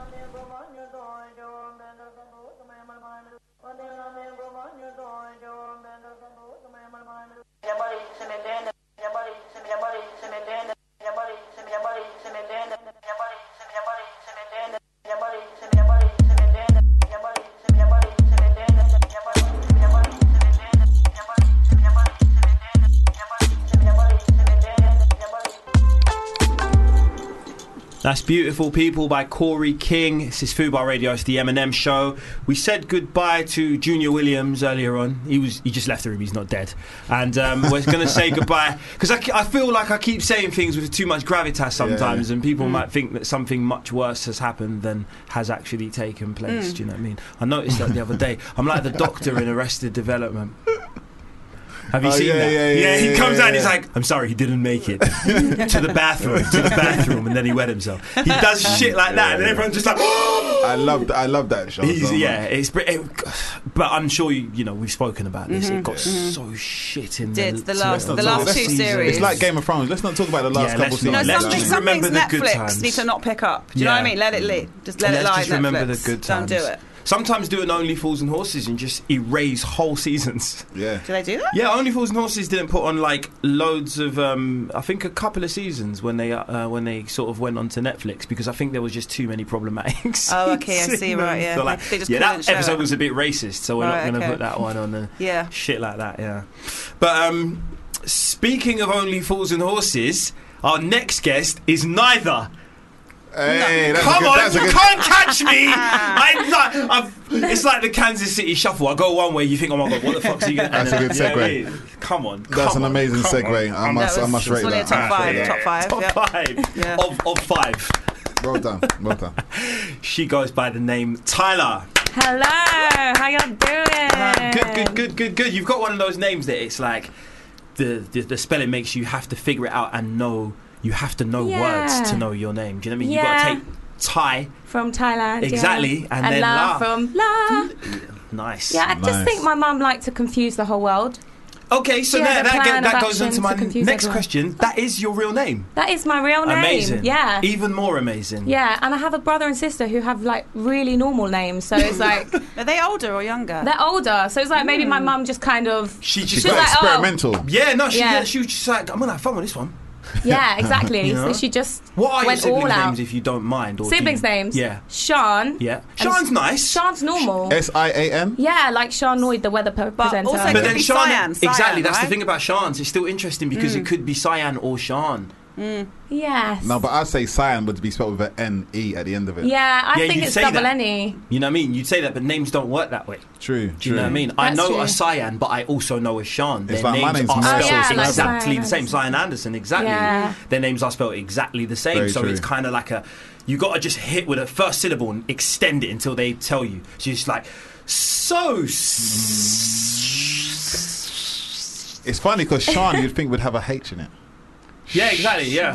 That's Beautiful People by Corey King. This is Fubar Radio. It's the M&M show. We said goodbye to Junior Williams earlier on. He just left the room. He's not dead. And we're going to say goodbye because I feel like I keep saying things with too much gravitas sometimes, and people might think that something much worse has happened than has actually taken place. Do you know what I mean? I noticed that the other day. I'm like the doctor in Arrested Development. Have you seen that? Yeah, he comes out and he's like, I'm sorry, he didn't make it to the bathroom, and then he wet himself. He does shit like that, and then everyone's just like, I love that show. But I'm sure we've spoken about this. It got so shit in the last two series. It's like Game of Thrones. Let's not talk about the last couple seasons. No, just remember the good Netflix times. need to not pick up. Do you know what I mean? Let it lie. Just let it lie. Just remember the good times. Don't do it. Sometimes do an Only Fools and Horses and just erase whole seasons. Yeah. Do they do that? Yeah, Only Fools and Horses didn't put on like loads of I think a couple of seasons when they sort of went onto Netflix because I think there was just too many problematics. Oh, okay, I see. Right, yeah. So, like, they just that episode was a bit racist, so we're not going to okay. put that one on. Yeah. Shit like that. Yeah. But speaking of Only Fools and Horses, our next guest is neither. Hey, Come on, you can't catch me! It's like the Kansas City Shuffle. I go one way, you think, oh my god, what the fuck's he going to do? That's a good segue. You know what I mean? Come on. That's an amazing segue. I must rate that. Top five. Top five. Yeah. Of five. Well done. She goes by the name Tyler. Hello, how y'all doing? Good. You've got one of those names that it's like the spelling makes you have to figure it out and know. You have to know words to know your name. Do you know what I mean? Yeah. You've got to take Thai from Thailand. Exactly. Yeah. And then La from La. Nice. Yeah, I just think my mum liked to confuse the whole world. Okay, so that goes into my next everyone. question. That is your real name? That is my real name. Amazing. Yeah. Even more amazing. Yeah, and I have a brother and sister who have like really normal names, so it's like... Are they older or younger? They're older, so it's like maybe my mum just kind of... She's like experimental. Yeah, no, she was just like, I'm going to have fun with this one. Yeah, exactly. You know? So she just What are your went all siblings' out. names, if you don't mind? Or Siblings' names? Yeah. Sean. Yeah. Sean's nice. Sean's normal. SIAN? Yeah, like Sean Noyd, the weather presenter. also But then Sean, Cyan, exactly. That's right? the thing about Sean's. It's still interesting because it could be Cyan or Sean. Yes. No, but I'd say Cyan would be spelled with an N-E at the end of it. Yeah, I think you'd it's say double that. N-E. You know what I mean? You'd say that, but names don't work that way. True. Do you know what I mean? I That's know true. a Cyan, but I also know a Sean. It's Their like my names name's are Mercer. spelled Oh, yeah, like exactly Cyan the same. Cyan Anderson, exactly. Yeah. Their names are spelled exactly the same. Very so true. it's kind of like you got to just hit with a first syllable and extend it until they tell you. So it's like, It's funny because Sean you'd think would have a H in it. Yeah, exactly, yeah.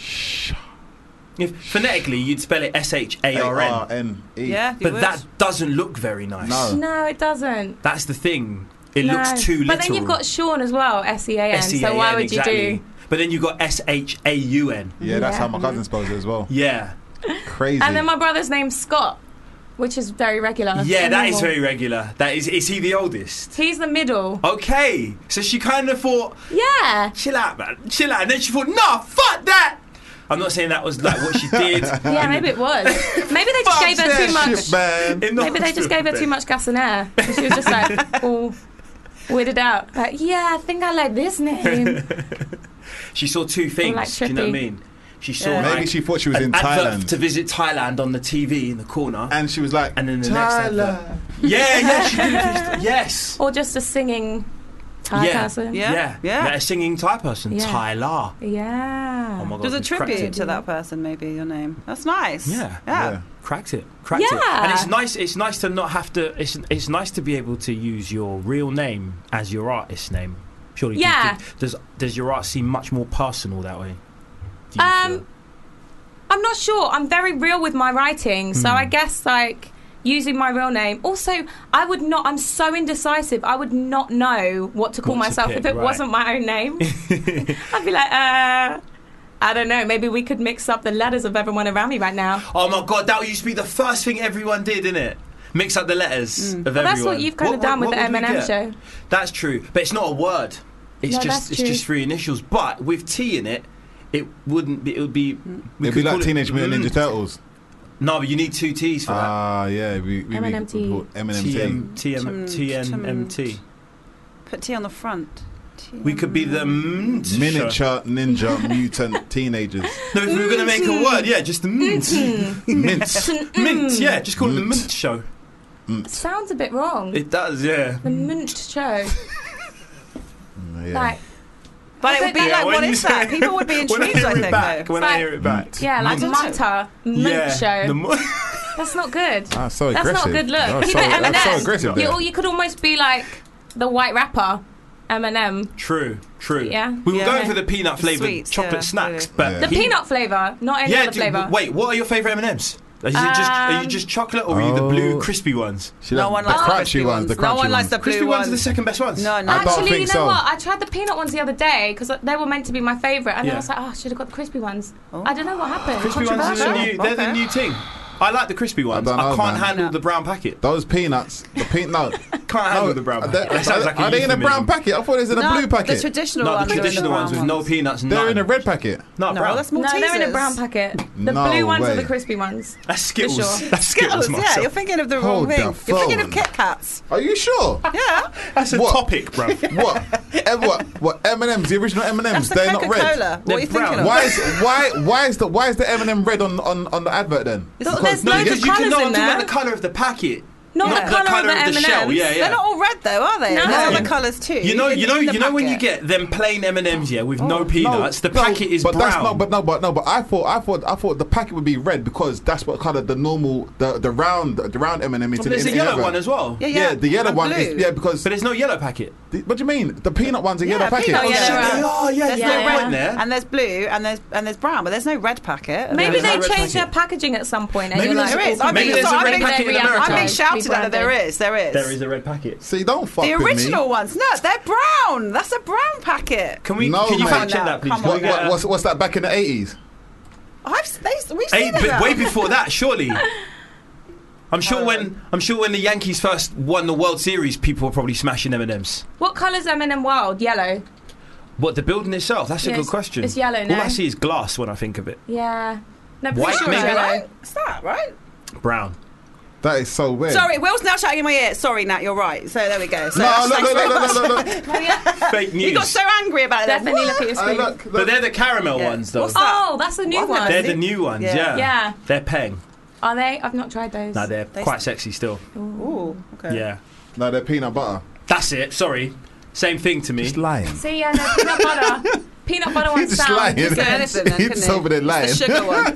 If phonetically, you'd spell it SHARN. A-R-N-E. Yeah, you But would. that doesn't look very nice. No. No, it doesn't. That's the thing. It No. looks too little. But then you've got Sean as well, S-E-A-N. S-E-A-N, So why would exactly. you do... But then you've got SHAUN. Yeah, that's Yeah. how my cousin spells it as well. Yeah. Crazy. And then my brother's name's Scott, which is very regular. Yeah, and that is normal. very regular. That is he the oldest? He's the middle. Okay. So she kind of thought, Yeah. chill out, man. Chill out. And then she thought, nah, fuck that. I'm not saying that was like what she did. Yeah, maybe it was. Maybe they just gave her too much. Shit, man. In the Maybe they just gave her too much gas and air. And she was just like, all weirded out. Like, yeah, I think I like this name. She saw two things. like Do you know what I trippy. mean? She saw Yeah. like, Maybe she thought she was an in advert Thailand. to visit Thailand on the TV in the corner. And she was like, And then the next Tyler. Yeah, she did. Yes. Or just a singing Thai person. Yeah, a singing Thai person. Yeah. Tyler. Yeah. Oh my God. There's a we've cracked tribute it. to that person, maybe your name. That's nice. Yeah. Cracked it. Cracked it. And it's nice. It's nice to not have to. It's nice to be able to use your real name as your artist name. Surely. Yeah. Does your art seem much more personal that way? Do you feel? I'm not sure. I'm very real with my writing, so I guess like using my real name. Also, I'm so indecisive. I would not know what to call myself if it wasn't my own name. I'd be like, I don't know. Maybe we could mix up the letters of everyone around me right now. Oh my God, that used to be the first thing everyone did, didn't it? Mix up the letters of everyone. That's what you've kind of done with the M&M show. That's true, but it's not a word. It's just 3 initials. But with T in it, it wouldn't be. It would be. It'd be like Teenage Mutant Ninja Turtles. No, but you need 2 T's for that. Yeah. M&MT. TNMT. Put T on the front. We could be the Miniature Ninja Mutant Teenagers. No, if we were going to make a word, just the mint. Mint, yeah, just call it the Mint Show. Sounds a bit wrong. It does, yeah. The Mint Show. Yeah. But it would be like, what is that? People would be intrigued, I think. When I hear it back. Yeah, like Manta. Mint Show. That's not good. That's so aggressive. That's not a good look. That's so aggressive. You could almost be like the white rapper, Eminem. True. Yeah. We were going for the peanut flavoured chocolate snacks. But the peanut flavour, not any other flavour. Wait, what are your favourite M&Ms? Are you just chocolate or are you the blue crispy ones? No one likes the crunchy ones. No one likes the blue crispy ones are the second best ones. No. Actually, you know what? I tried the peanut ones the other day because they were meant to be my favourite, and then I was like, I should have got the crispy ones. I don't know what happened. Crispy ones are the new thing. I like the crispy ones. I can't handle the brown packet. Those peanuts. Can't handle the brown packet. Are they in a brown packet? I thought it was in a blue packet. The traditional ones. The traditional ones with no peanuts. They're in a red packet. Not brown. That's Maltesers. No, they're in a brown packet. The blue ones are the crispy ones. That's Skittles. Sure. That's Skittles, yeah, you're thinking of the wrong thing. You're thinking of Kit Kats. Are you sure? Yeah. That's a topic, bro. What? M&M's, the original M&M's, they're not red. Coca-Cola. What are you thinking of? Why is the M&M red on the advert then? There's loads of colours in there. The colour of the packet. Not the colour of the shell. Yeah. They're not all red though, are they? No. There's other colours too. You know when you get them plain M&Ms, with no peanuts, the packet is brown. But I thought the packet would be red because that's what colour the normal the round M&M is. But there's a yellow one as well. Yeah, the yellow one is because. But there's no yellow packet. What do you mean? The peanut one's a yellow packet. There's no red in there, and there's blue, and there's brown, but there's no red packet. Maybe they changed their packaging at some point. Maybe there is. Maybe there's a red packet in America. I'm being shouted at that there is. There is a red packet. See, don't fuck with me. The original ones, no, they're brown. That's a brown packet. Can you fact check that, please? What's that back in the 80s? We've seen it. Way before that, surely. I'm sure when the Yankees first won the World Series, people were probably smashing M&Ms. What colour's M&M Wild? Yellow. What, the building itself? That's a good question. It's yellow now. All I see is glass when I think of it. Yeah. No, white, sure maybe. Yellow. Is that right? Brown. That is so weird. Sorry, Will's now shouting in my ear. Sorry, Nat, you're right. So there we go. So look. Fake news. You got so angry about it. Definitely look at your screen. Look. But they're the caramel ones, though. What's that? Oh, that's the new one. They're the new ones, yeah. They're peng. Are they? I've not tried those. No, they're quite sexy still. Ooh, okay. Yeah. No, they're peanut butter. That's it. Sorry. Same thing to me. Just lying. See, yeah, no, peanut butter. Peanut butter ones sound good. He's over there lying. It's the sugar one.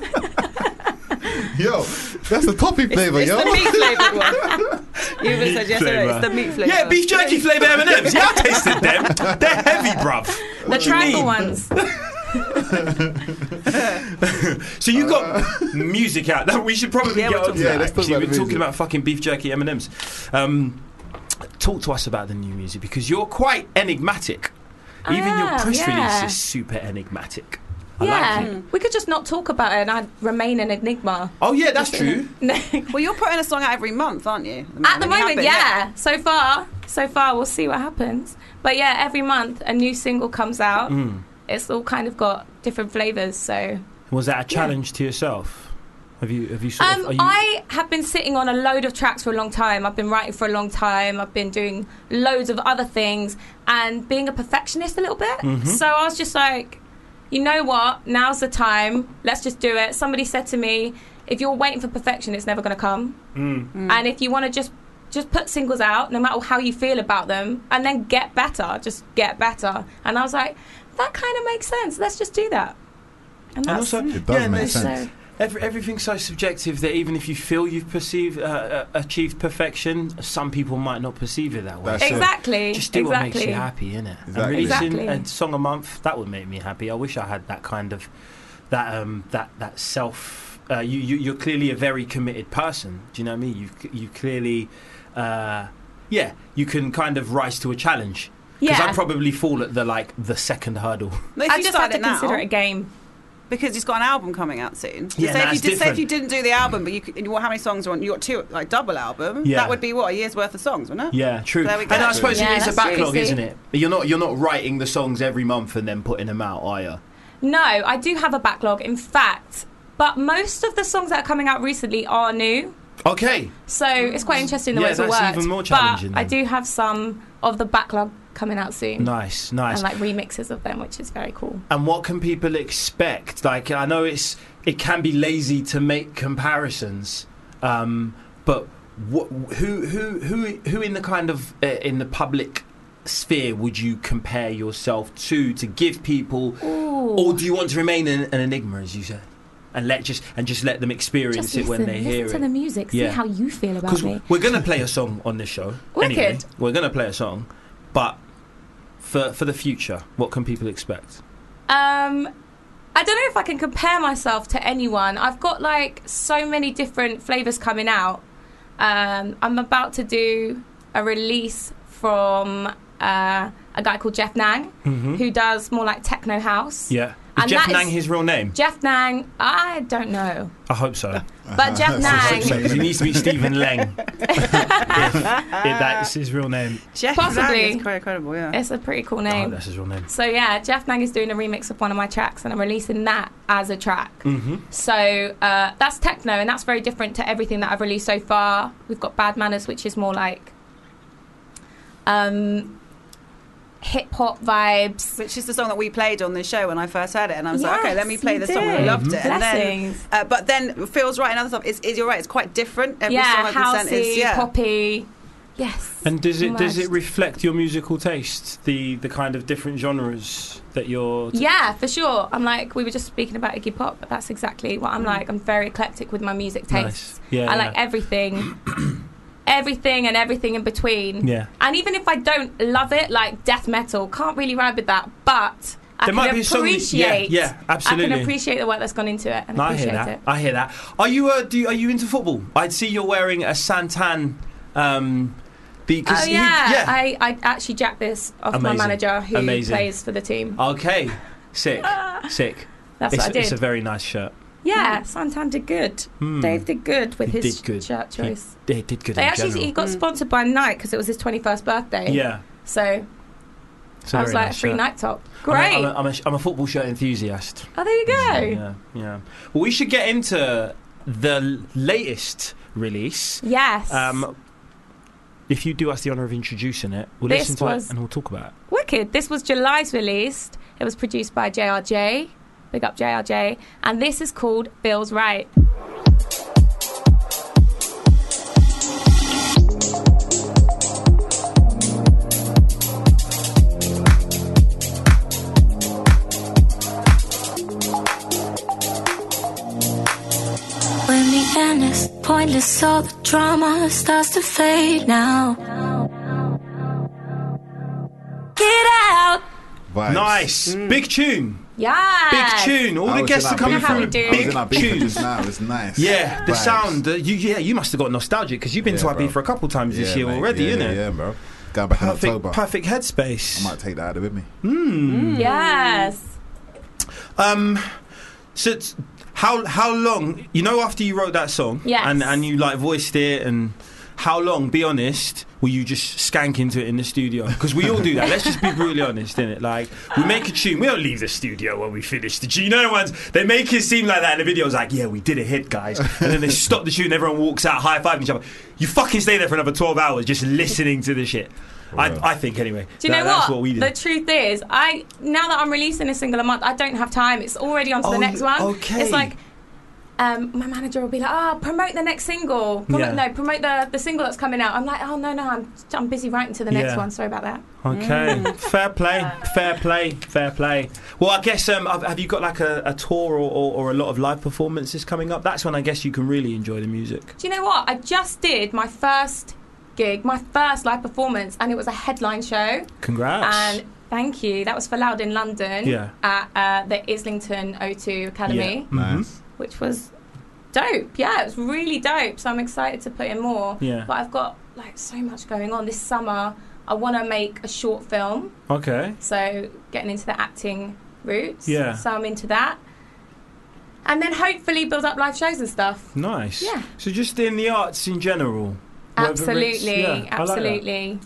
Yo, that's the toffee flavour, it's yo. It's the meat flavoured one. You even said yesterday it's the meat flavour. Yeah, beef jerky flavour M&Ms. Yeah, I tasted them. They're heavy, bruv. The triangle ones. So you got music out. No, we should probably get on to that. Actually, we're talking about fucking beef jerky M&Ms. Talk to us about the new music because you're quite enigmatic. Even your press release is super enigmatic. We could just not talk about it and I'd remain an enigma. Oh yeah, that's true. Well, you're putting a song out every month, aren't you? At the moment, yeah. So far, we'll see what happens. But yeah, every month a new single comes out. It's all kind of got different flavours. So was that a challenge to yourself? Have you I have been sitting on a load of tracks for a long time. I've been writing for a long time. I've been doing loads of other things and being a perfectionist a little bit. So I was just like, you know what? Now's the time. Let's just do it. Somebody said to me, if you're waiting for perfection, it's never going to come. And if you want to just just put singles out, no matter how you feel about them, and then get better. Just get better. And I was like, that kind of makes sense. Let's just do that. And also, it does make sense. Everything's so subjective that even if you feel you've achieved perfection, some people might not perceive it that way. Exactly. Just do what makes you happy, innit? Exactly. And releasing a song a month, that would make me happy. I wish I had that kind of that self. You're clearly a very committed person. Do you know what I mean? You clearly, you can kind of rise to a challenge. Because I'd probably fall at the second hurdle. I just have to consider it a game. Because he's got an album coming out soon. Yeah, say if you didn't do the album, but how many songs are on? You got two, like double album. Yeah. That would be a year's worth of songs, wouldn't it? Yeah, true. So there we go. And I suppose it's a backlog, true, isn't it? You're not writing the songs every month and then putting them out, are you? No, I do have a backlog. In fact, but most of the songs that are coming out recently are new. Okay. So it's quite interesting the way it's all worked. that's even more challenging. But I do have some of the backlog coming out soon. Nice. And like remixes of them, which is very cool. And what can people expect? Like, I know it can be lazy to make comparisons, but who in the kind of in the public sphere would you compare yourself to give people? Ooh. Or do you want to remain an enigma, as you said? And just let them experience it when they hear it. Listen to the music. See how you feel about me. We're going to play a song on this show. Wicked. Anyway, we're going to play a song. But for the future, what can people expect? I don't know if I can compare myself to anyone. I've got like so many different flavours coming out. I'm about to do a release from a guy called Jeff Nang, who does more like techno house. Yeah. Is Jeff Nang his real name? Jeff Nang, I don't know. I hope so. But Jeff Nang... Because he needs to be Stephen Leng. if that's his real name. Jeff Possibly. Nang is quite incredible, yeah. It's a pretty cool I name. hope that's his real name. So yeah, Jeff Nang is doing a remix of one of my tracks and I'm releasing that as a track. So that's techno and that's very different to everything that I've released so far. We've got Bad Manners, which is more like... hip-hop vibes, which is the song that we played on this show when I first heard it, and I was like, okay, let me play this song. I loved it. Blessings. And then, but then it feels right. Another stuff. You're right. It's quite different. Every song I've been sent is poppy. Yes. And does it reflect your musical taste? The kind of different genres that you're. Yeah, for sure. I'm like, we were just speaking about Iggy Pop, but that's exactly what I'm like. I'm very eclectic with my music tastes. Nice. Yeah, I like everything. Everything and everything in between. Yeah. And even if I don't love it, like death metal, can't really ride with that. But I can appreciate. Yeah, absolutely. I can appreciate the work that's gone into it and appreciate it. I hear that. Are you are you into football? I'd see you're wearing a Santan. Because I actually jacked this off my manager who plays for the team. Okay, sick. That's what I did. It's a very nice shirt. Yeah, Santan did good. Dave did good with his shirt choice. He did good. He got sponsored by Nike because it was his 21st birthday. Yeah. So I was like, free Nike top. Great. I'm a football shirt enthusiast. Oh, there you go. Yeah. Well, we should get into the latest release. Yes. If you do us the honour of introducing it, we'll listen to it and we'll talk about it. Wicked. This was July's released. It was produced by JRJ. Big up JRJ. And this is called Feels Right. When the end is pointless, all the drama starts to fade now. Get out! Vibes. Nice. Big tune. Yeah. Big tune. All the guests are coming through with big tunes. Now it's nice. Yeah, the sound. You must have got nostalgic because you've been to IB for a couple times this year already, innit? Yeah, bro. Going back in October. Perfect headspace. I might take that out with me. Yes. So how long? You know, after you wrote that song, and you like voiced it, and how long? Be honest. Will you just skank into it in the studio? Because we all do that. Let's just be brutally honest, innit? Like, we make a tune. We don't leave the studio when we finish the tune. You know the ones, they make it seem like that in the videos, like, yeah, we did a hit, guys. And then they stop the tune, everyone walks out, high-fiving each other. You fucking stay there for another 12 hours just listening to the shit. I think, anyway. Do you know that's what we do. The truth is, now that I'm releasing a single a month, I don't have time. It's already on to the next one. Okay. It's like, my manager will be like, promote the next single. Promote the single that's coming out. I'm like, oh, no, I'm busy writing to the next one. Sorry about that. Okay, fair play. Well, I guess, have you got like a tour or a lot of live performances coming up? That's when I guess you can really enjoy the music. Do you know what? I just did my first gig, my first live performance, and it was a headline show. Congrats. And thank you. That was for Loud in London at the Islington O2 Academy. Yeah. Nice. Which was dope. Yeah, it was really dope. So I'm excited to put in more. Yeah. But I've got like so much going on this summer. I want to make a short film. Okay. So getting into the acting routes. Yeah. So I'm into that. And then hopefully build up live shows and stuff. Nice. Yeah. So just in the arts in general. Absolutely. Absolutely.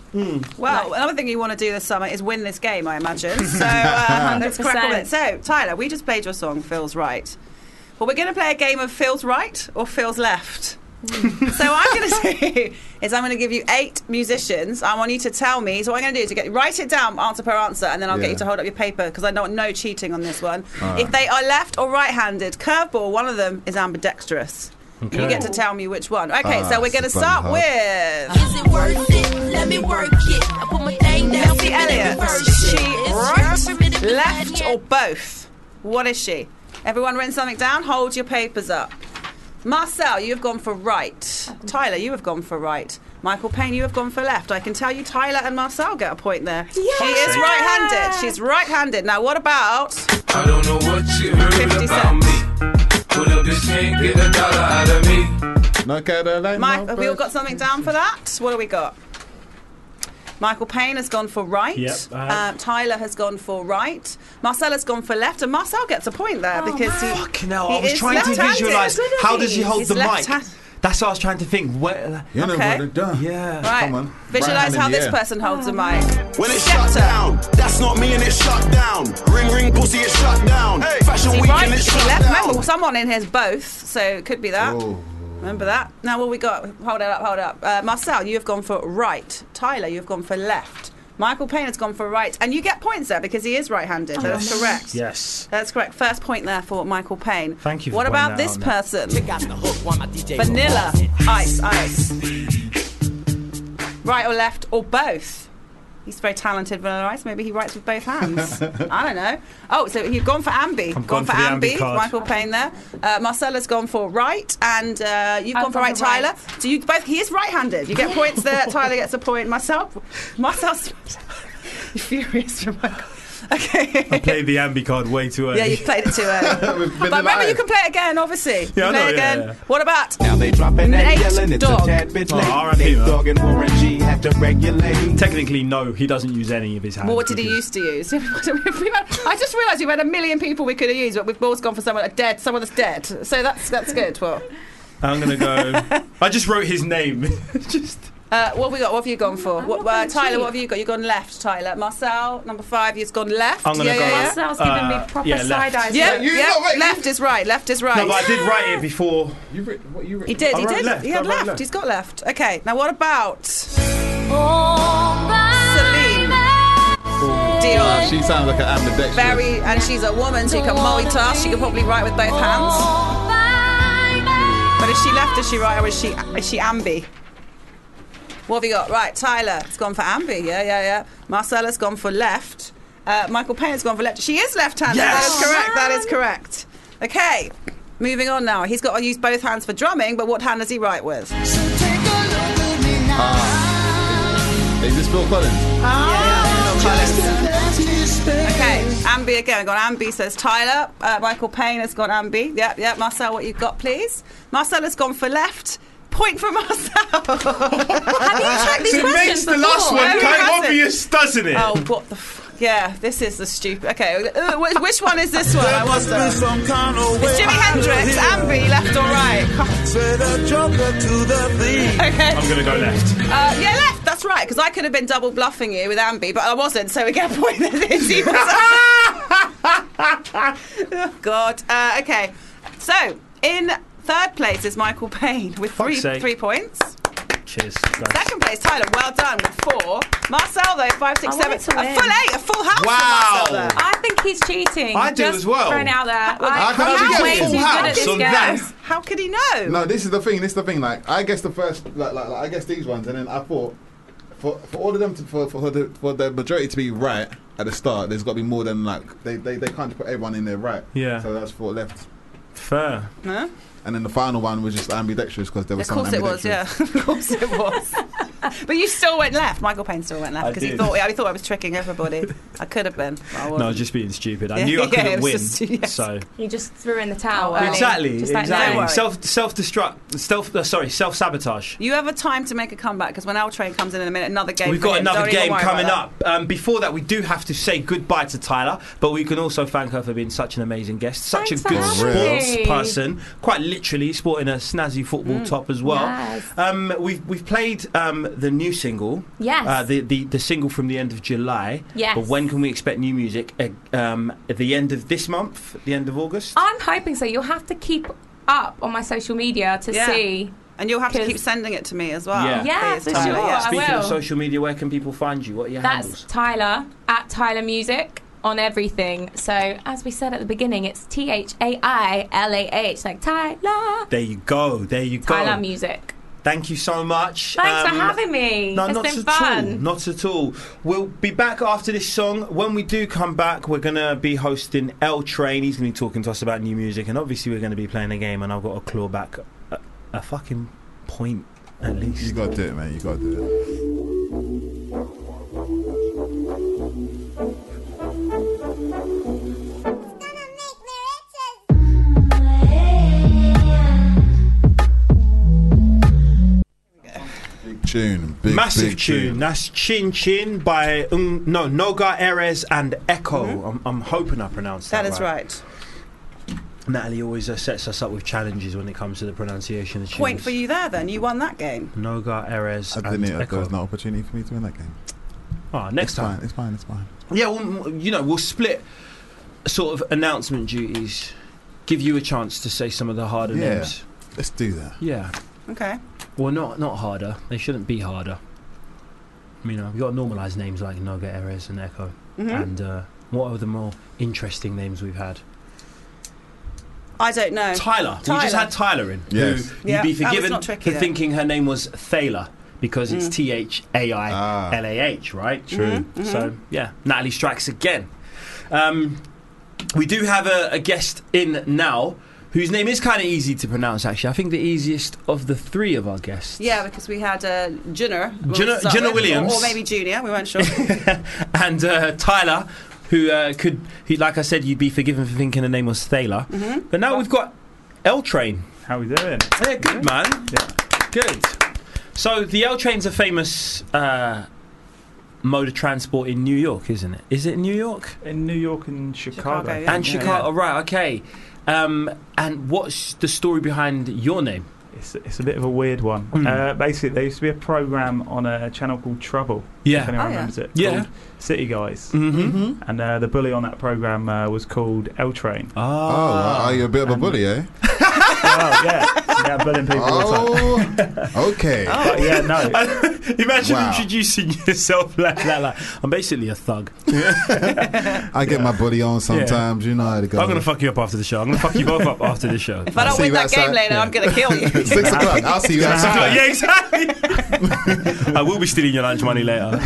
Well, another thing you want to do this summer is win this game, I imagine. So let's crack on it. So, Tyler, we just played your song, Feels Right. Well, we're going to play a game of Feels Right or Feels Left. So what I'm going to do is I'm going to give you 8 musicians. I want you to tell me. So what I'm going to do is write it down, answer per answer, and then I'll get you to hold up your paper because I don't want no cheating on this one. If they are left or right-handed, curveball, one of them is ambidextrous. Okay. You get to tell me which one. Okay, so we're going to start with... Is it worth it? Let me work it. I put my thing down. Missy Elliott. Is she right, left, or both? What is she? Everyone written something down? Hold your papers up. Marcel, you have gone for right. Tyler, you have gone for right. Michael Payne, you have gone for left. I can tell you Tyler and Marcel get a point there. Yeah. She is right-handed. She's right-handed. Now, what about... I don't know what you heard about me. Put up this can't get $1 out of me. No Caroline. Mike, have we all got something down for that? What do we got? Michael Payne has gone for right. Yep, Tyler has gone for right. Marcel has gone for left, and Marcel gets a point there because he. Fucking hell! I was trying to visualise how does he hold the mic. That's what I was trying to think. You know what it done. Yeah. Right. Come on. Visualise how this person holds the mic. When it's shut down, that's not me and it's shut down. Ring, ring, pussy, it's shut down. Hey. Fashion week and it's shut down. Remember, someone in here's both, so it could be that. Oh. Remember that? Now, what we got? Hold it up. Marcel, you have gone for right. Tyler, you have gone for left. Michael Payne has gone for right. And you get points there because he is right-handed. That's correct. Yes. That's correct. First point there for Michael Payne. Thank you for What about this person? Vanilla Ice. Right or left or both? He's very talented, Vanilla Ice. Maybe he writes with both hands. I don't know. Oh, so you've gone for Ambi. I've gone for the Ambi card. Michael Payne there. Marcella's gone for right, and you've gone for right, Tyler. Right. So you both. He is right-handed. You get points there. Tyler gets a point. Marcel's you're furious for Michael. Okay. I played the Ambi card way too early. Yeah, you played it too early. But remember, you can play it again, obviously. Yeah, I know, play it again. yeah. What about Now they dropping that yelling, it's Dog? a tad bit late. R.I.P. Nate Dogg and Warren G had to regulate. Technically, no, he doesn't use any of his hands. Well, what did he used to use? I just realised we've had a million people we could have used, but we've both gone for someone that's dead. So that's good. Well, I'm going to go... I just wrote his name. what have we got? What have you gone for? Tyler, what have you got? You've gone left, Tyler. Marcel, number 5, he's gone left. I'm going to go... Marcel's giving me proper side eyes. Left is right. Left is right. No, but I did write it before. He did. He left. had I wrote left. He's got left. Okay, now what about Celine Dion? She sounds like an ambidextrous. And she's a woman, so you can multitask. She can probably write with both hands. But is she left, is she right, or is she ambi? What have you got? Right, Tyler has gone for ambi. Yeah. Marcella's gone for left. Michael Payne has gone for left. She is left-handed. Yes! That is correct. Okay, moving on now. He's got to use both hands for drumming, but what hand does he write with? Is this Phil Collins? Phil Collins. Okay, ambi again. I've got ambi, says Tyler. Michael Payne has got ambi. Yep. Marcel, what you've got, please? Marcel has gone for left. Point for Marcel. Have you checked these questions? It makes the last one kind of obvious, doesn't it? Oh, what the yeah, this is the stupid... Okay, which one is this one? I wonder. It's Jimi Hendrix, ambi, left or right? Okay. I'm going to go left. Yeah, left, that's right, because I could have been double bluffing you with ambi, but I wasn't, so we get a point. Oh, God. Okay, so in third place is Michael Payne with three points. Cheers. Second place, Tyler. Well done with 4. Marcel though, 5, 6, 7. A full 8, a full house. Wow. For Marcel, I think he's cheating. I do Just as well. Throwing it out there. How did I'm you way get a too full good at house this on game. that? How could he know? No, this is the thing. Like, I guess the first, like I guess these ones, and then I thought for all of them for the majority to be right at the start, there's got to be more than like they can't just put everyone in there right. Yeah. So that's 4 left. Fair. Huh? And then the final one was just ambidextrous because there was some Of course it was, yeah. Of course it was. But you still went left. Michael Payne still went left because he thought I was tricking everybody. I could have been. But I wasn't. No, I was just being stupid. I knew I couldn't win. So You just threw in the towel. early. exactly. Just like, no. Self-sabotage. You have a time to make a comeback because when L Train comes in a minute, another game. We've for got him. another Don't even game worry coming about up. Before that, we do have to say goodbye to Tyler, but we can also thank her for being such an amazing guest, such Thanks a good for having sports me. person, quite literally sporting a snazzy football top as well. Yes. We've played the new single, Yes. the single from the end of July. Yes. But when can we expect new music? At the end of this month, at the end of August. I'm hoping so. You'll have to keep up on my social media to see. And you'll have to keep sending it to me as well. Yeah, Please for tell me. sure. I Speaking will. of social media, where can people find you? What are your That's handles? Tyler at Tyler Music on everything. So as we said at the beginning, it's THAILAH, like Tyler. There you go. Tyler Music. Thank you so much. Thanks for having me. No, it's not been at fun. all. Not at all. We'll be back after this song. When we do come back, we're going to be hosting L Train. He's going to be talking to us about new music, and obviously we're going to be playing a game, and I've got to claw back a fucking point at least. You got to do it, man. You got to do it. Tune, Massive big tune. That's Chin Chin by Noga Erez and Echo. I'm hoping I pronounced that That is right. Natalie always sets us up with challenges when it comes to the pronunciation of tunes. Point for you there then. You won that game. Noga Erez I and didn't. Echo. There was no opportunity for me to win that game. Oh, next time. It's fine. Yeah, well, we'll split sort of announcement duties. Give you a chance to say some of the harder names. Let's do that. Yeah. Okay. Well, not harder. They shouldn't be harder. We've got to normalise names like Noga Erez and Echo. Mm-hmm. And what are the more interesting names we've had? I don't know. Tyler. We just had Tyler in. Yes. Who you'd be that was forgiven not tricky, for though. thinking her name was Thaler. Because it's THAILAH, right? True. Mm-hmm. So, yeah, Natalie strikes again. We do have a guest in now whose name is kind of easy to pronounce, actually. I think the easiest of the 3 of our guests. Yeah, because we had Junner Williams. Or maybe Junior, we weren't sure. And Tyler, who like I said, you'd be forgiven for thinking her name was Thaler. Mm-hmm. But now we've got L Train. How we doing? Yeah, good, man. Yeah. Good. So the L Train's a famous mode of transport in New York, isn't it? Is it in New York? In New York and Chicago. Yeah. And Chicago, right, okay. And what's the story behind your name? It's a bit of a weird one. Basically, there used to be a programme on a channel called Trouble. Yeah. If anyone remembers it. Yeah. Called City Guys. Mm-hmm. And the bully on that programme was called L Train. Oh, are you a bit of a bully, eh? Well, yeah, bullying people all the time. Okay. But yeah, no. Imagine introducing yourself like that. Like, I'm basically a thug. I get my bully on sometimes. You know how to go. I'm going to fuck you up after the show. I'm going to fuck you both up after the show. If I don't win that game later, I'm going to kill you. 6 o'clock. I'll see you outside. Yeah, exactly. I will be stealing your lunch money later.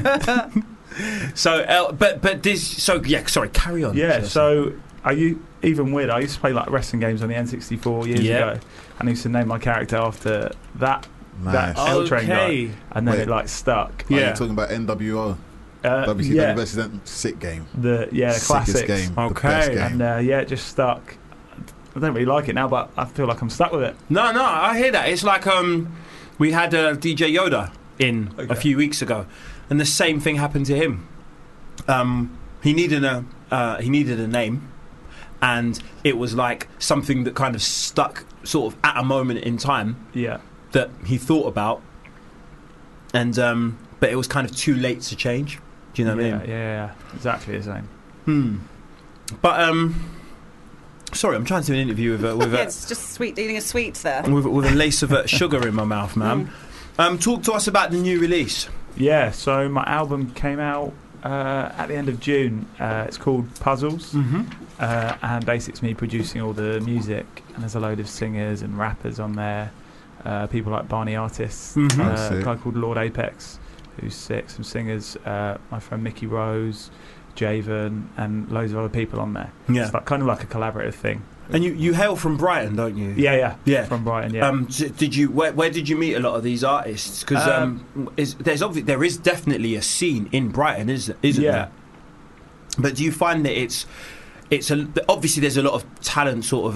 So, sorry, carry on. Yeah, so even weird. I used to play like wrestling games on the N64 years ago, and I used to name my character after that L Train guy, and then it like stuck. Are you talking about NWO? WCW Resident sick game. The classics game. Okay. The best game. And it just stuck. I don't really like it now, but I feel like I'm stuck with it. No, I hear that. It's like we had DJ Yoda in a few weeks ago, and the same thing happened to him. He needed a name, and it was like something that kind of stuck sort of at a moment in time. Yeah. That he thought about, and but it was kind of too late to change. Do you know what I mean? Yeah, exactly the same. But sorry, I'm trying to do an interview with it's just sweet, eating a sweet there. with a lace of sugar in my mouth, ma'am. Talk to us about the new release. Yeah, so my album came out at the end of June. It's called Puzzles, and basically it's me producing all the music, and there's a load of singers and rappers on there, people like Barney Artists, a guy called Lord Apex, who's sick, some singers, my friend Mickey Rose, Javen, and loads of other people on there. Yeah. It's like, kind of like a collaborative thing. And you hail from Brighton, don't you? Yeah. From Brighton, yeah. Did you? Where did you meet a lot of these artists? Because there is definitely a scene in Brighton, isn't there? But do you find that obviously there's a lot of talent sort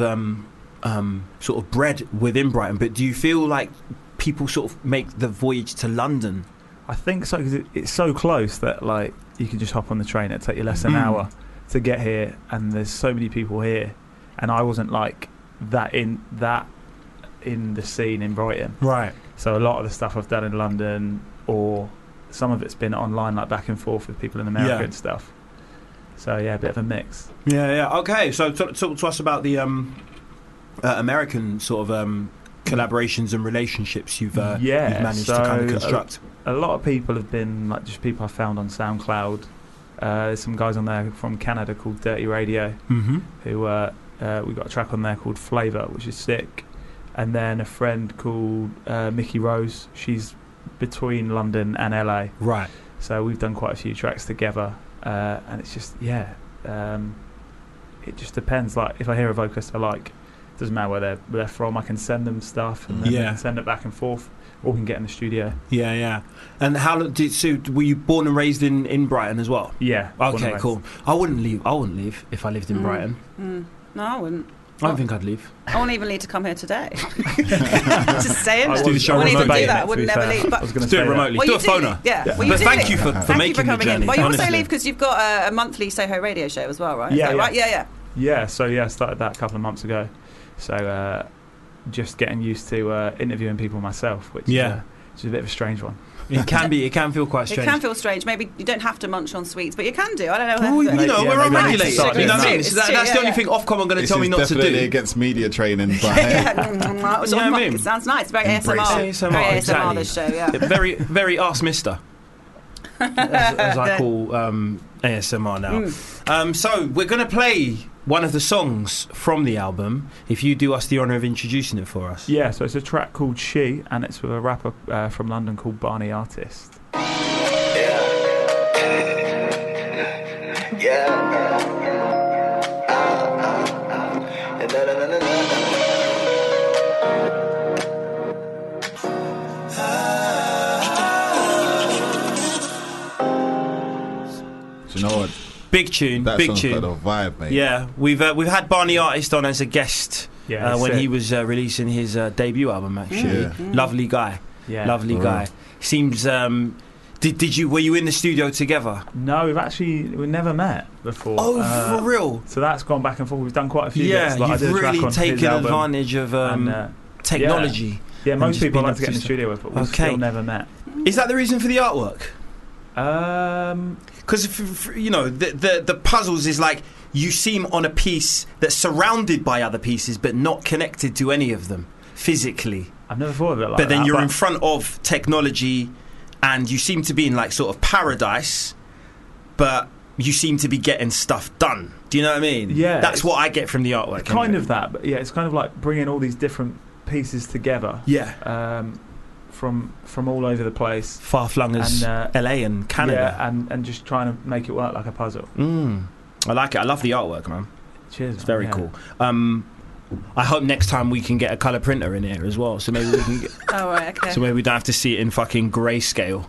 of bred within Brighton, but do you feel like people sort of make the voyage to London? I think so, because it's so close that like you can just hop on the train. It'll take you less than an hour to get here, and there's so many people here. And I wasn't like that in the scene in Brighton. Right. So a lot of the stuff I've done in London, or some of it's been online, like back and forth with people in America and stuff. So yeah, a bit of a mix. Yeah. Okay, so talk to us about the American sort of collaborations and relationships you've managed to kind of construct. A lot of people have been like just people I found on SoundCloud. There's some guys on there from Canada called Dirty Radio, who we got a track on there called Flavour, which is sick. And then a friend called Mickey Rose. She's between London and LA. Right. So we've done quite a few tracks together. And it's just, it just depends. Like, if I hear a vocalist I like, it doesn't matter where they're from, I can send them stuff and then we can send it back and forth, or we can get in the studio. Yeah. And were you born and raised in Brighton as well? Yeah. Okay, cool. I wouldn't leave if I lived in Brighton. No, I wouldn't. I don't think I'd leave. I won't even need to come here today. Just stay in there. Do the show I wouldn't even remotely. do that. I wouldn't never leave. But Let's do it remotely. Do a phoner. Yeah. But thank you for making the journey. Well, you also honestly. leave because you've got a monthly Soho radio show as well, right? Yeah. Right? Yeah. Yeah, so I started that a couple of months ago. So just getting used to interviewing people myself, which is a bit of a strange one. It can feel quite strange. It can feel strange. Maybe you don't have to munch on sweets, but you can do. I don't know. Well, we're unregulated. You know what I mean? That's the only thing Ofcom are going to tell me not to do. This is definitely against media training. But it sounds nice. Very ASMR. Very ASMR, this show, yeah. Very, very Ask Mister. as I call ASMR now. So we're going to play one of the songs from the album, if you do us the honour of introducing it for us. Yeah, so it's a track called She, and it's with a rapper from London called Barney Artist. Do you know what? Big tune, that big song's tune. got a vibe, mate. Yeah, we've had Barney Artist on as a guest when sick. he was releasing his debut album. Actually, lovely guy, lovely guy. Seems. Were you in the studio together? No, we never met before. Oh, for real? So that's gone back and forth. We've done quite a few. Yeah, bits. you've really taken advantage of technology. Yeah, most people like to get in the studio with, but we've still never met. Is that the reason for the artwork? Because the puzzles is like you seem on a piece that's surrounded by other pieces but not connected to any of them physically. I've never thought of it like that. But then you're in front of technology and you seem to be in like sort of paradise, but you seem to be getting stuff done. Do you know what I mean? Yeah. That's what I get from the artwork. Kind of that, but yeah, it's kind of like bringing all these different pieces together. Yeah. From all over the place, far flung as LA and Canada, and just trying to make it work like a puzzle. I like it. I love the artwork, man. Cheers. It's very cool. I hope next time we can get a colour printer in here as well, so maybe we can get. Oh right, okay. So maybe we don't have to see it in fucking grayscale.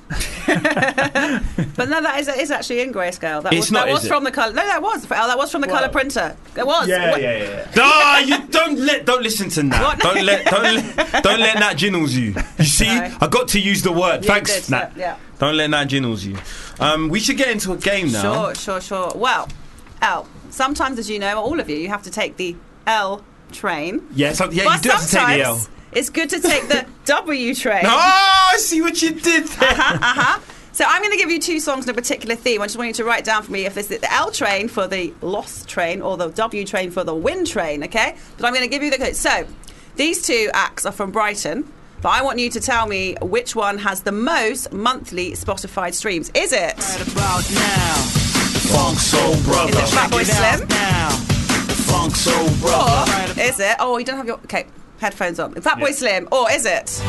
But no, that is actually in grayscale. That was from the colour. No, that was from the colour printer. It was. Yeah. You don't listen to Nat. Don't let Nat Ginnels you. You see, I got to use the word. Yeah, Thanks, Nat. Yeah. Don't let Nat Ginnels you. We should get into a game now. Sure. Well, L. Sometimes, as you know, all of you have to take the L train. Yeah, you do have to take the L. It's good to take the W train. Oh, I see what you did there. So I'm going to give you two songs in a particular theme. I just want you to write down for me if it's the L train for the loss train or the W train for the win train, okay? But I'm going to give you the code. So these two acts are from Brighton. But I want you to tell me which one has the most monthly Spotify streams. Is it? Right about now, Funk Soul Brother. Is it Fatboy Slim? Now, Funk Soul Brother. Or is it? Oh, you don't have your headphones on. Fatboy Slim, or is it?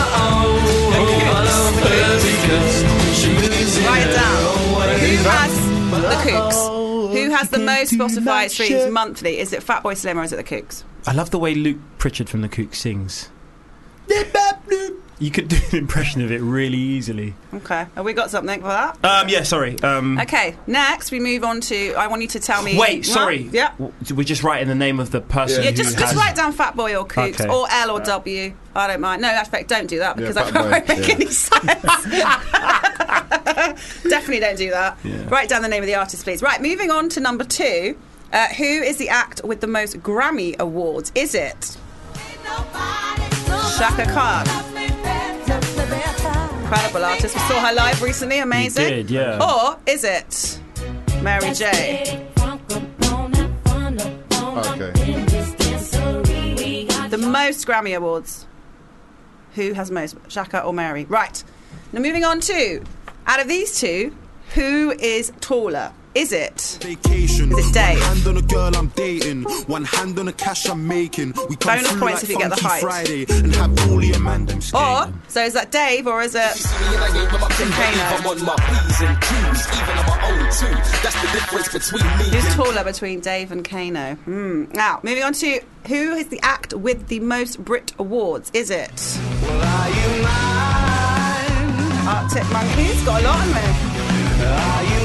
Write it down. Who has the Kooks? Who has the most Spotify streams monthly? Is it Fatboy Slim or is it the Kooks? I love the way Luke Pritchard from the Kooks sings. You could do an impression of it really easily. Okay, have we got something for that? Yeah, sorry. Okay, next we move on to. I want you to tell me. Wait, sorry. Yeah. We're just writing the name of the person. Yeah, who just has... write down Fatboy or Kooks or L or W. I don't mind. No, in fact, don't do that because that won't make any sense. Definitely don't do that. Yeah. Write down the name of the artist, please. Right, moving on to number 2. Who is the act with the most Grammy awards? Is it Shaka Khan? Incredible artist. We saw her live recently. Amazing. We did, yeah. Or is it Mary J? Okay. The most Grammy awards. Who has most? Shaka or Mary? Right. Now moving on to, out of these two, who is taller? Is it? Vacation. Is it Dave? One hand on a girl I'm dating, one hand on the cash I'm making. We come Bonus through points like if you get the Funky height. Friday and have all the Amanda Or, so is that Dave or is it Kano? Who's taller between Dave and Kano? Now, moving on to who is the act with the most Brit Awards? Is it Arctic Monkeys? Got a lot in there.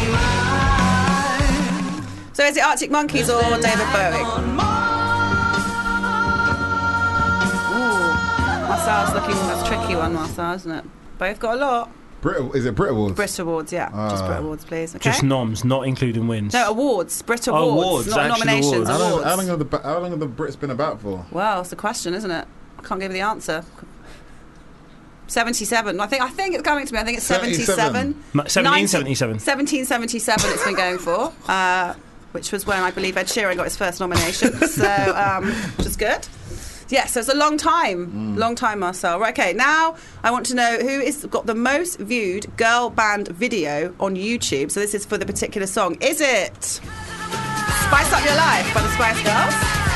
So is it Arctic Monkeys or David Bowie? Marcel's looking, that's a tricky one, Marcel, isn't it? Both got a lot. Is it Brit Awards? Brit Awards, yeah. Just Brit Awards, please. Okay? Just noms, not including wins. No, awards. Brit Awards. Awards, not nominations, awards. How long have the Brits been about for? Well, it's a question, isn't it? I can't give you the answer. 77. I think it's coming to me. I think it's 77. 1777. 1777 it's been going for. Which was when I believe Ed Sheeran got his first nomination. So, which is good. Yeah, so it's a long time. Long time, Marcel. Right, okay, now I want to know who has got the most viewed girl band video on YouTube. So this is for the particular song. Is it Spice Up Your Life by the Spice Girls?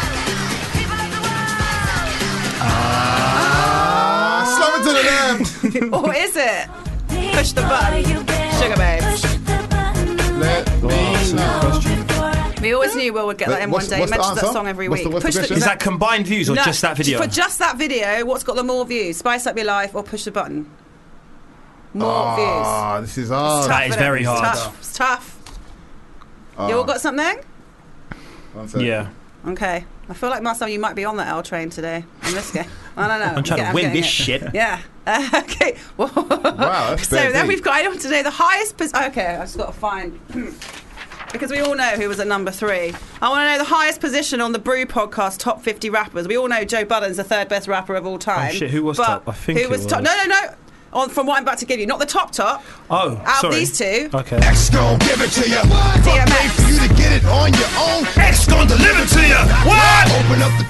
Slow it to the left. Or is it Push the Button, Sugar Babes? Let me know. We always knew Will would get that in one day. He mentions that song every week. Is that combined views or just that video? For just that video, what's got the more views? Spice Up Your Life or Push the Button? More views. This is hard. That is very hard. It's tough. You all got something? Yeah. Okay. I feel like, Marcel, you might be on that L train today in this game. I don't know. I'm trying to win this shit. Yeah. Okay. Well, wow, that's so then we've got on today the highest... Okay, I've just got to find... Because we all know who was at number 3. I want to know the highest position on the Brew podcast top 50 rappers. We all know Joe Budden's the 3rd best rapper of all time. Oh shit, who was top? I think who was top? No. From what I'm about to give you, not the top. Oh, out sorry. of these two. Okay. X gon' give it to you. DMX. For you to get it on your own. X gon' deliver to you. What? Open up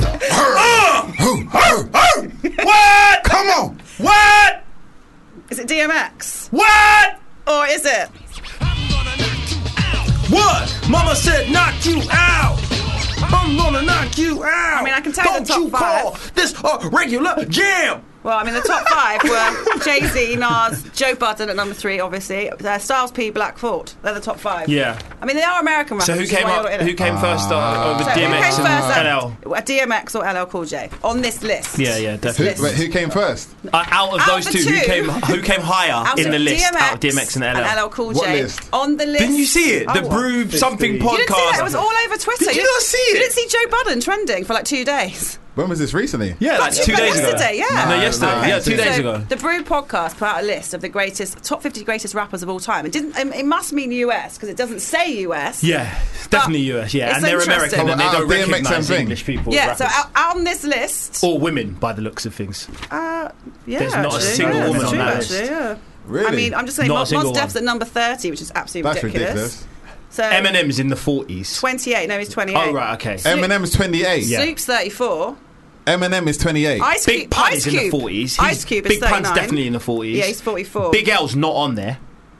the door. What? Come on. What? Is it DMX? What? Or is it? What? Mama said knock you out. I'm gonna knock you out. I mean, I can tell you the top 5. Call this a regular jam. Well, I mean, the top 5 were Jay-Z, Nas, Joe Budden at number 3, obviously. Styles P, Black Thought. They're the top 5. Yeah. I mean, they are American rappers. So who came first over DMX and LL? DMX or LL Cool J on this list. Yeah, definitely. Who came first? Out of those two, who came higher in the list out of DMX and LL? And LL Cool J. What list? On the list. Didn't you see it? The Brew something podcast. You didn't see that? It was all over Twitter. Did you not see it? You didn't see Joe Budden trending for like 2 days. When was this recently? Yeah, like 2 days ago. Yesterday, yeah. No, yesterday. Okay. Yeah, 2 days ago. The Brew podcast put out a list of the top 50 greatest rappers of all time. It must mean US because it doesn't say US. Yeah, definitely US. Yeah, and they're American and they don't recognise English people. Yeah, so out on this list, all women by the looks of things. Yeah, there's not a single woman on that list. Yeah. Really? I mean, I'm just saying, Mos Def's at number 30, which is absolutely ridiculous. So Eminem's in the 40s. 28. No, he's 28. Oh right, okay. Eminem's 28. Snoop's 34. Eminem is 28. Big Pun is in the 40s. Ice Cube is Big Pun's 39. definitely in the 40s. Yeah, he's 44. Big L's not on there.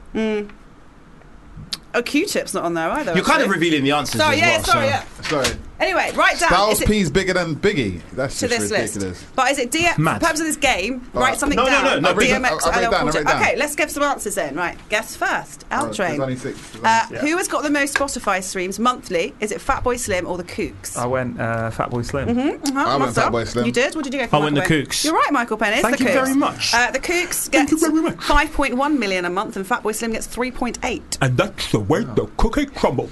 Oh, Q-Tip's not on there either. You're kind of actually. revealing the answers Sorry, as well. yeah. Sorry. Anyway, write down. Styles is it- P's bigger than Biggie. That's to just this ridiculous. list. But is it for the purpose of this game, write something No, down. no, no, DMX I'll write LL down, Cool I'll J. write down. Okay, let's give some answers then. Right, guess first. L Train. There's only 6. Who has got the most Spotify streams monthly? Is it Fatboy Slim or the Kooks? I went Fatboy Slim. I went Fatboy Slim. You did? What did you go for? I went the Michael Payne? Kooks. You're right, Michael Penn. It's Thank the you Kooks. very much. The Kooks gets 5.1 million a month, and Fatboy Slim gets 3.8. And that's the way the cookie crumbles.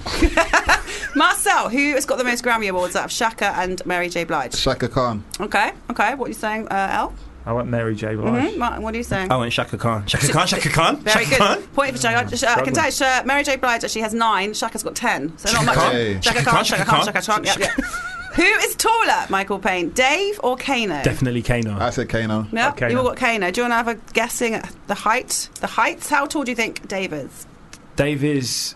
Marcel, who has got the most Grammy awards out of Shaka and Mary J. Blige? Shaka Khan. Okay. What are you saying, Al? I went Mary J. Blige. Martin, what are you saying? I went Shaka Khan. Shaka Khan. Very Shaka good. Khan. Point for Shaka. I can tell you, Mary J. Blige actually has 9. Shaka's got 10. So not much. Khan. Shaka Khan. Yep. Who is taller, Michael Payne? Dave or Kano? Definitely Kano. I said Kano. Yep, Kano. you all got Kano. Do you want to have a guessing at the height? The heights? How tall do you think Dave is? Dave is,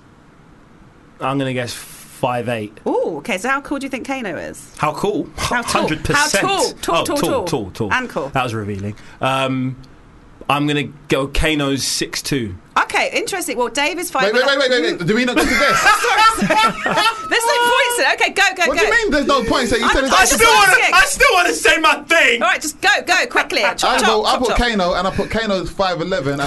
I'm going to guess 5'8". Ooh, okay. So how cool do you think Kano is? How cool? How tall? 100%. How tall? Tall. And cool. That was revealing. I'm going to go Kano's 6'2". Okay, interesting. Well, Dave is 5'11". Wait. Do we not get to guess? Sorry. There's no points in it. Okay, go. What do you mean there's no points? You said I still want to say my thing. All right, just go quickly. I put Kano, and I put Kano's 5'11", and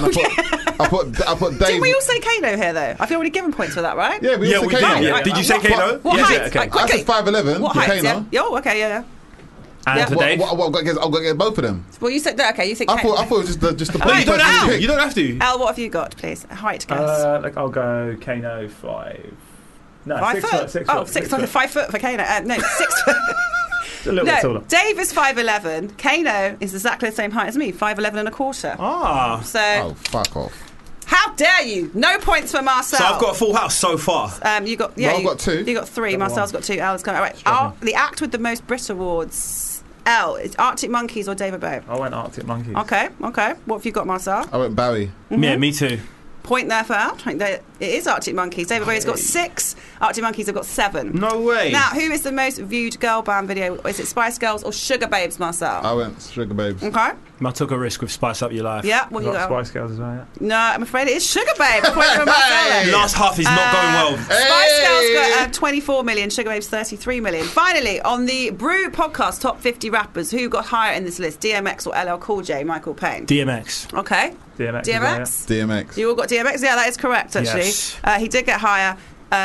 I put Dave. Didn't we all say Kano here though? I've already given points for that, right? Yeah, we all said Kano. did. Yeah. Did you say Kano? What height? Okay. Right, quickly. I said 5'11". What for height? Kano. Yeah. Oh, okay, yeah. And for Dave? I've got to get both of them. Well, you said okay. You think I thought it was just the No, you don't have to. You don't have to. Al, what have you got, please? Height guess. I'll go Kano 5. No, 5 6 foot. foot. 6 Oh, foot. 6 foot. 5 foot for Kano. No, 6 foot. A little bit taller. Dave is 5'11". Kano is exactly the same height as me, 5'11 and a quarter. Ah. So. Oh, fuck off. How dare you? No points for Marcel. So I've got a full house so far. You got I've got 2. You got 3. Marcel's got 2. Al's coming. All right. The act with the most Brit Awards. L. Is Arctic Monkeys or David Bowie? I went Arctic Monkeys. Okay. What have you got, Marcel? I went Bowie. Yeah, me too. Point there for Al. It is Arctic Monkeys. David Bowie's got 6. Arctic Monkeys have got 7. No way. Now, who is the most viewed girl band video? Is it Spice Girls or Sugar Babes, Marcel? I went Sugar Babes. Okay. I took a risk with Spice Up Your Life. Yeah, what you got? Spice Girls as well, yeah. No, I'm afraid it is Sugar Babes. Point for Marcel then. Last half is not going well. Spice Girls got 24 million, Sugar Babes 33 million. Finally, on the Brew podcast top 50 rappers, who got higher in this list? DMX or LL Cool J, Michael Payne? DMX. Okay. DMX. DMX. You all got DMX? Yeah, that is correct, actually. Yes. He did get higher.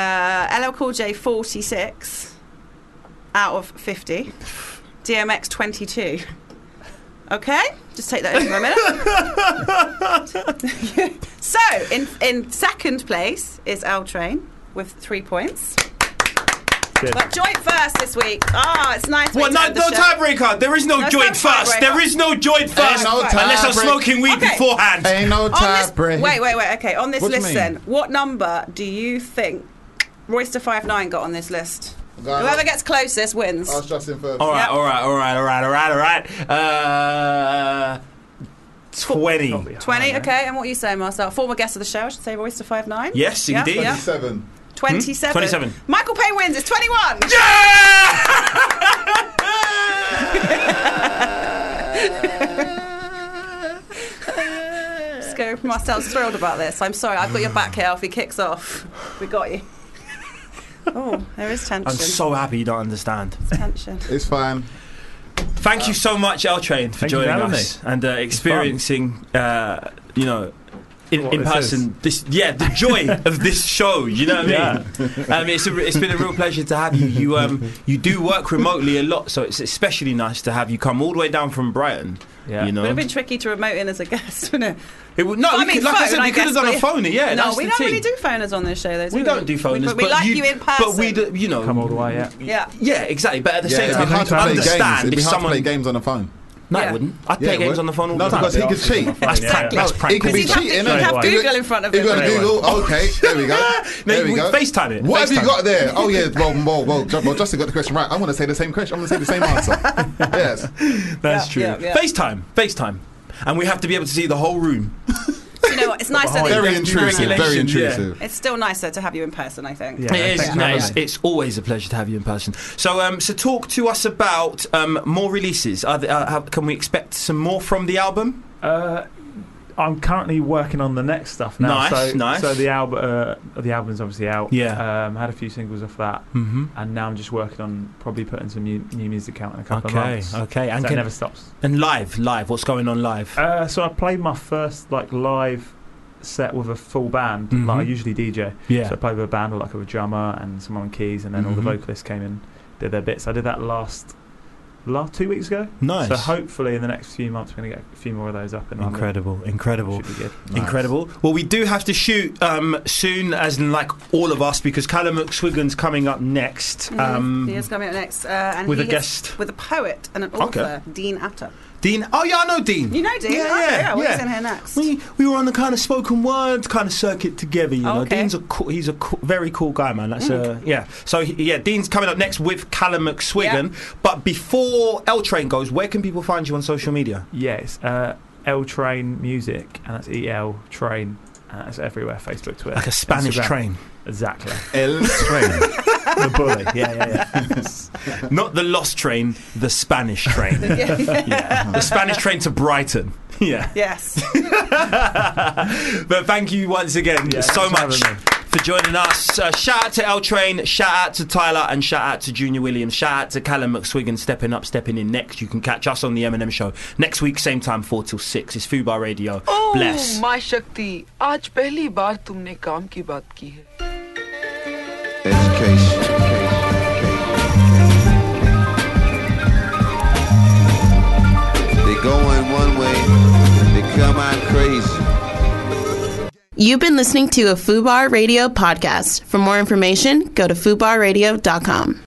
LL Cool J 46 out of 50. DMX 22. Okay, just take that in for a minute. So, in second place is L Train with 3 points. Good. But joint first this week. It's nice. What? No tiebreaker. There is no joint first. There is no joint first. Unless I'm smoking weed beforehand. Ain't no tiebreaker. Wait. Okay, on this What do you list mean? then, what number do you think Royster 59 got on this list? Go on. Whoever gets closest wins. I was just in first. All right. 20. 20, okay. And what are you saying, Marcel? Former guest of the show, I should say, Royster 59. Yes, indeed. 27. 27. 27. Michael Payne wins. It's 21. Let's go. Marcel's thrilled about this. I'm sorry. I've got your back here. If he kicks off, we got you. Oh, there is tension. I'm so happy you don't understand. Tension. It's fine. Thank you so much, L Train, for Thank you for joining having us and experiencing, in this person, the joy of this show. You know what I mean? It's been a real pleasure to have you. You do work remotely a lot, so it's especially nice to have you come all the way down from Brighton. Yeah. You know, It would have been tricky to remote in as a guest, wouldn't it? it would, no, I we mean, could, like I said, phone, we could have guess, done a but- phone. Yeah, No, that's we the don't thing. really do phoners on this show, though. We don't do phoners, but we but like you in person. But we, do, you know, Come all the way, yeah. Yeah. exactly. But at the Yeah, same it'd time, be hard to I play games. understand It'd be if hard to someone. play games on the phone. No, Yeah. it wouldn't. I'd Yeah, play it games would. on the phone all No, the time. because he could cheat. That's Yeah. prank. That's No, prank. It could be Because cheating, he'd innit? have Right. Google in front of You're him. going to Google. Okay, there we go. There we go. FaceTime it. What have you FaceTime. got there? Oh yeah, well, Justin got the question right. I'm going to say the same question. I'm going to say the same answer. Yes. That's true. Yeah. FaceTime. And we have to be able to see the whole room. You know what? It's nicer. Very intrusive. It's still nicer to have you in person, I think. Yeah, it is nice. It's always a pleasure to have you in person. So, so talk to us about more releases. Can we expect some more from the album? I'm currently working on the next stuff now. Nice. So the album's obviously out. Yeah. Had a few singles off that, and now I'm just working on probably putting some new music out in a couple of months. Okay. And it never stops. And live. What's going on live? So I played my first live set with a full band. Like I usually DJ. Yeah. So I played with a band, with a drummer and someone on keys, and then all the vocalists came in, did their bits. I did that last 2 weeks ago. Nice. So hopefully in the next few months we're going to get a few more of those up. Incredible. Should be good. Nice. Incredible. Well, we do have to shoot soon, as in all of us, because Callum McSwiggan's coming up next. He is coming up next. And with a guest. With a poet and an author, Dean Atta. Dean, oh yeah, I know Dean. You know Dean? Yeah. He's in here next. We were on the kind of spoken word kind of circuit together, you know. Dean's he's a very cool guy, man. That's So Dean's coming up next with Callum McSwiggan. Yeah. But before L Train goes, where can people find you on social media? Yes, L Train Music, and that's EL Train. It's everywhere, Facebook, Twitter. Like a Spanish Instagram. train. Exactly. El Train. The bully. Yeah. Not the lost train, the Spanish train. The Spanish train to Brighton. Yeah. Yes. But thank you once again so much for joining us. Shout out to L Train, shout out to Tyler, and shout out to Junior Williams. Shout out to Callum McSwiggan stepping up, stepping in next. You can catch us on the M&M Show next week, same time, 4 till 6. It's Fubar Radio. Bless. माँ शक्ति, आज पहली बार तुमने काम की बात की है. Education. They going one way, they come out crazy. You've been listening to a Fubar Radio podcast. For more information, go to fubarradio.com.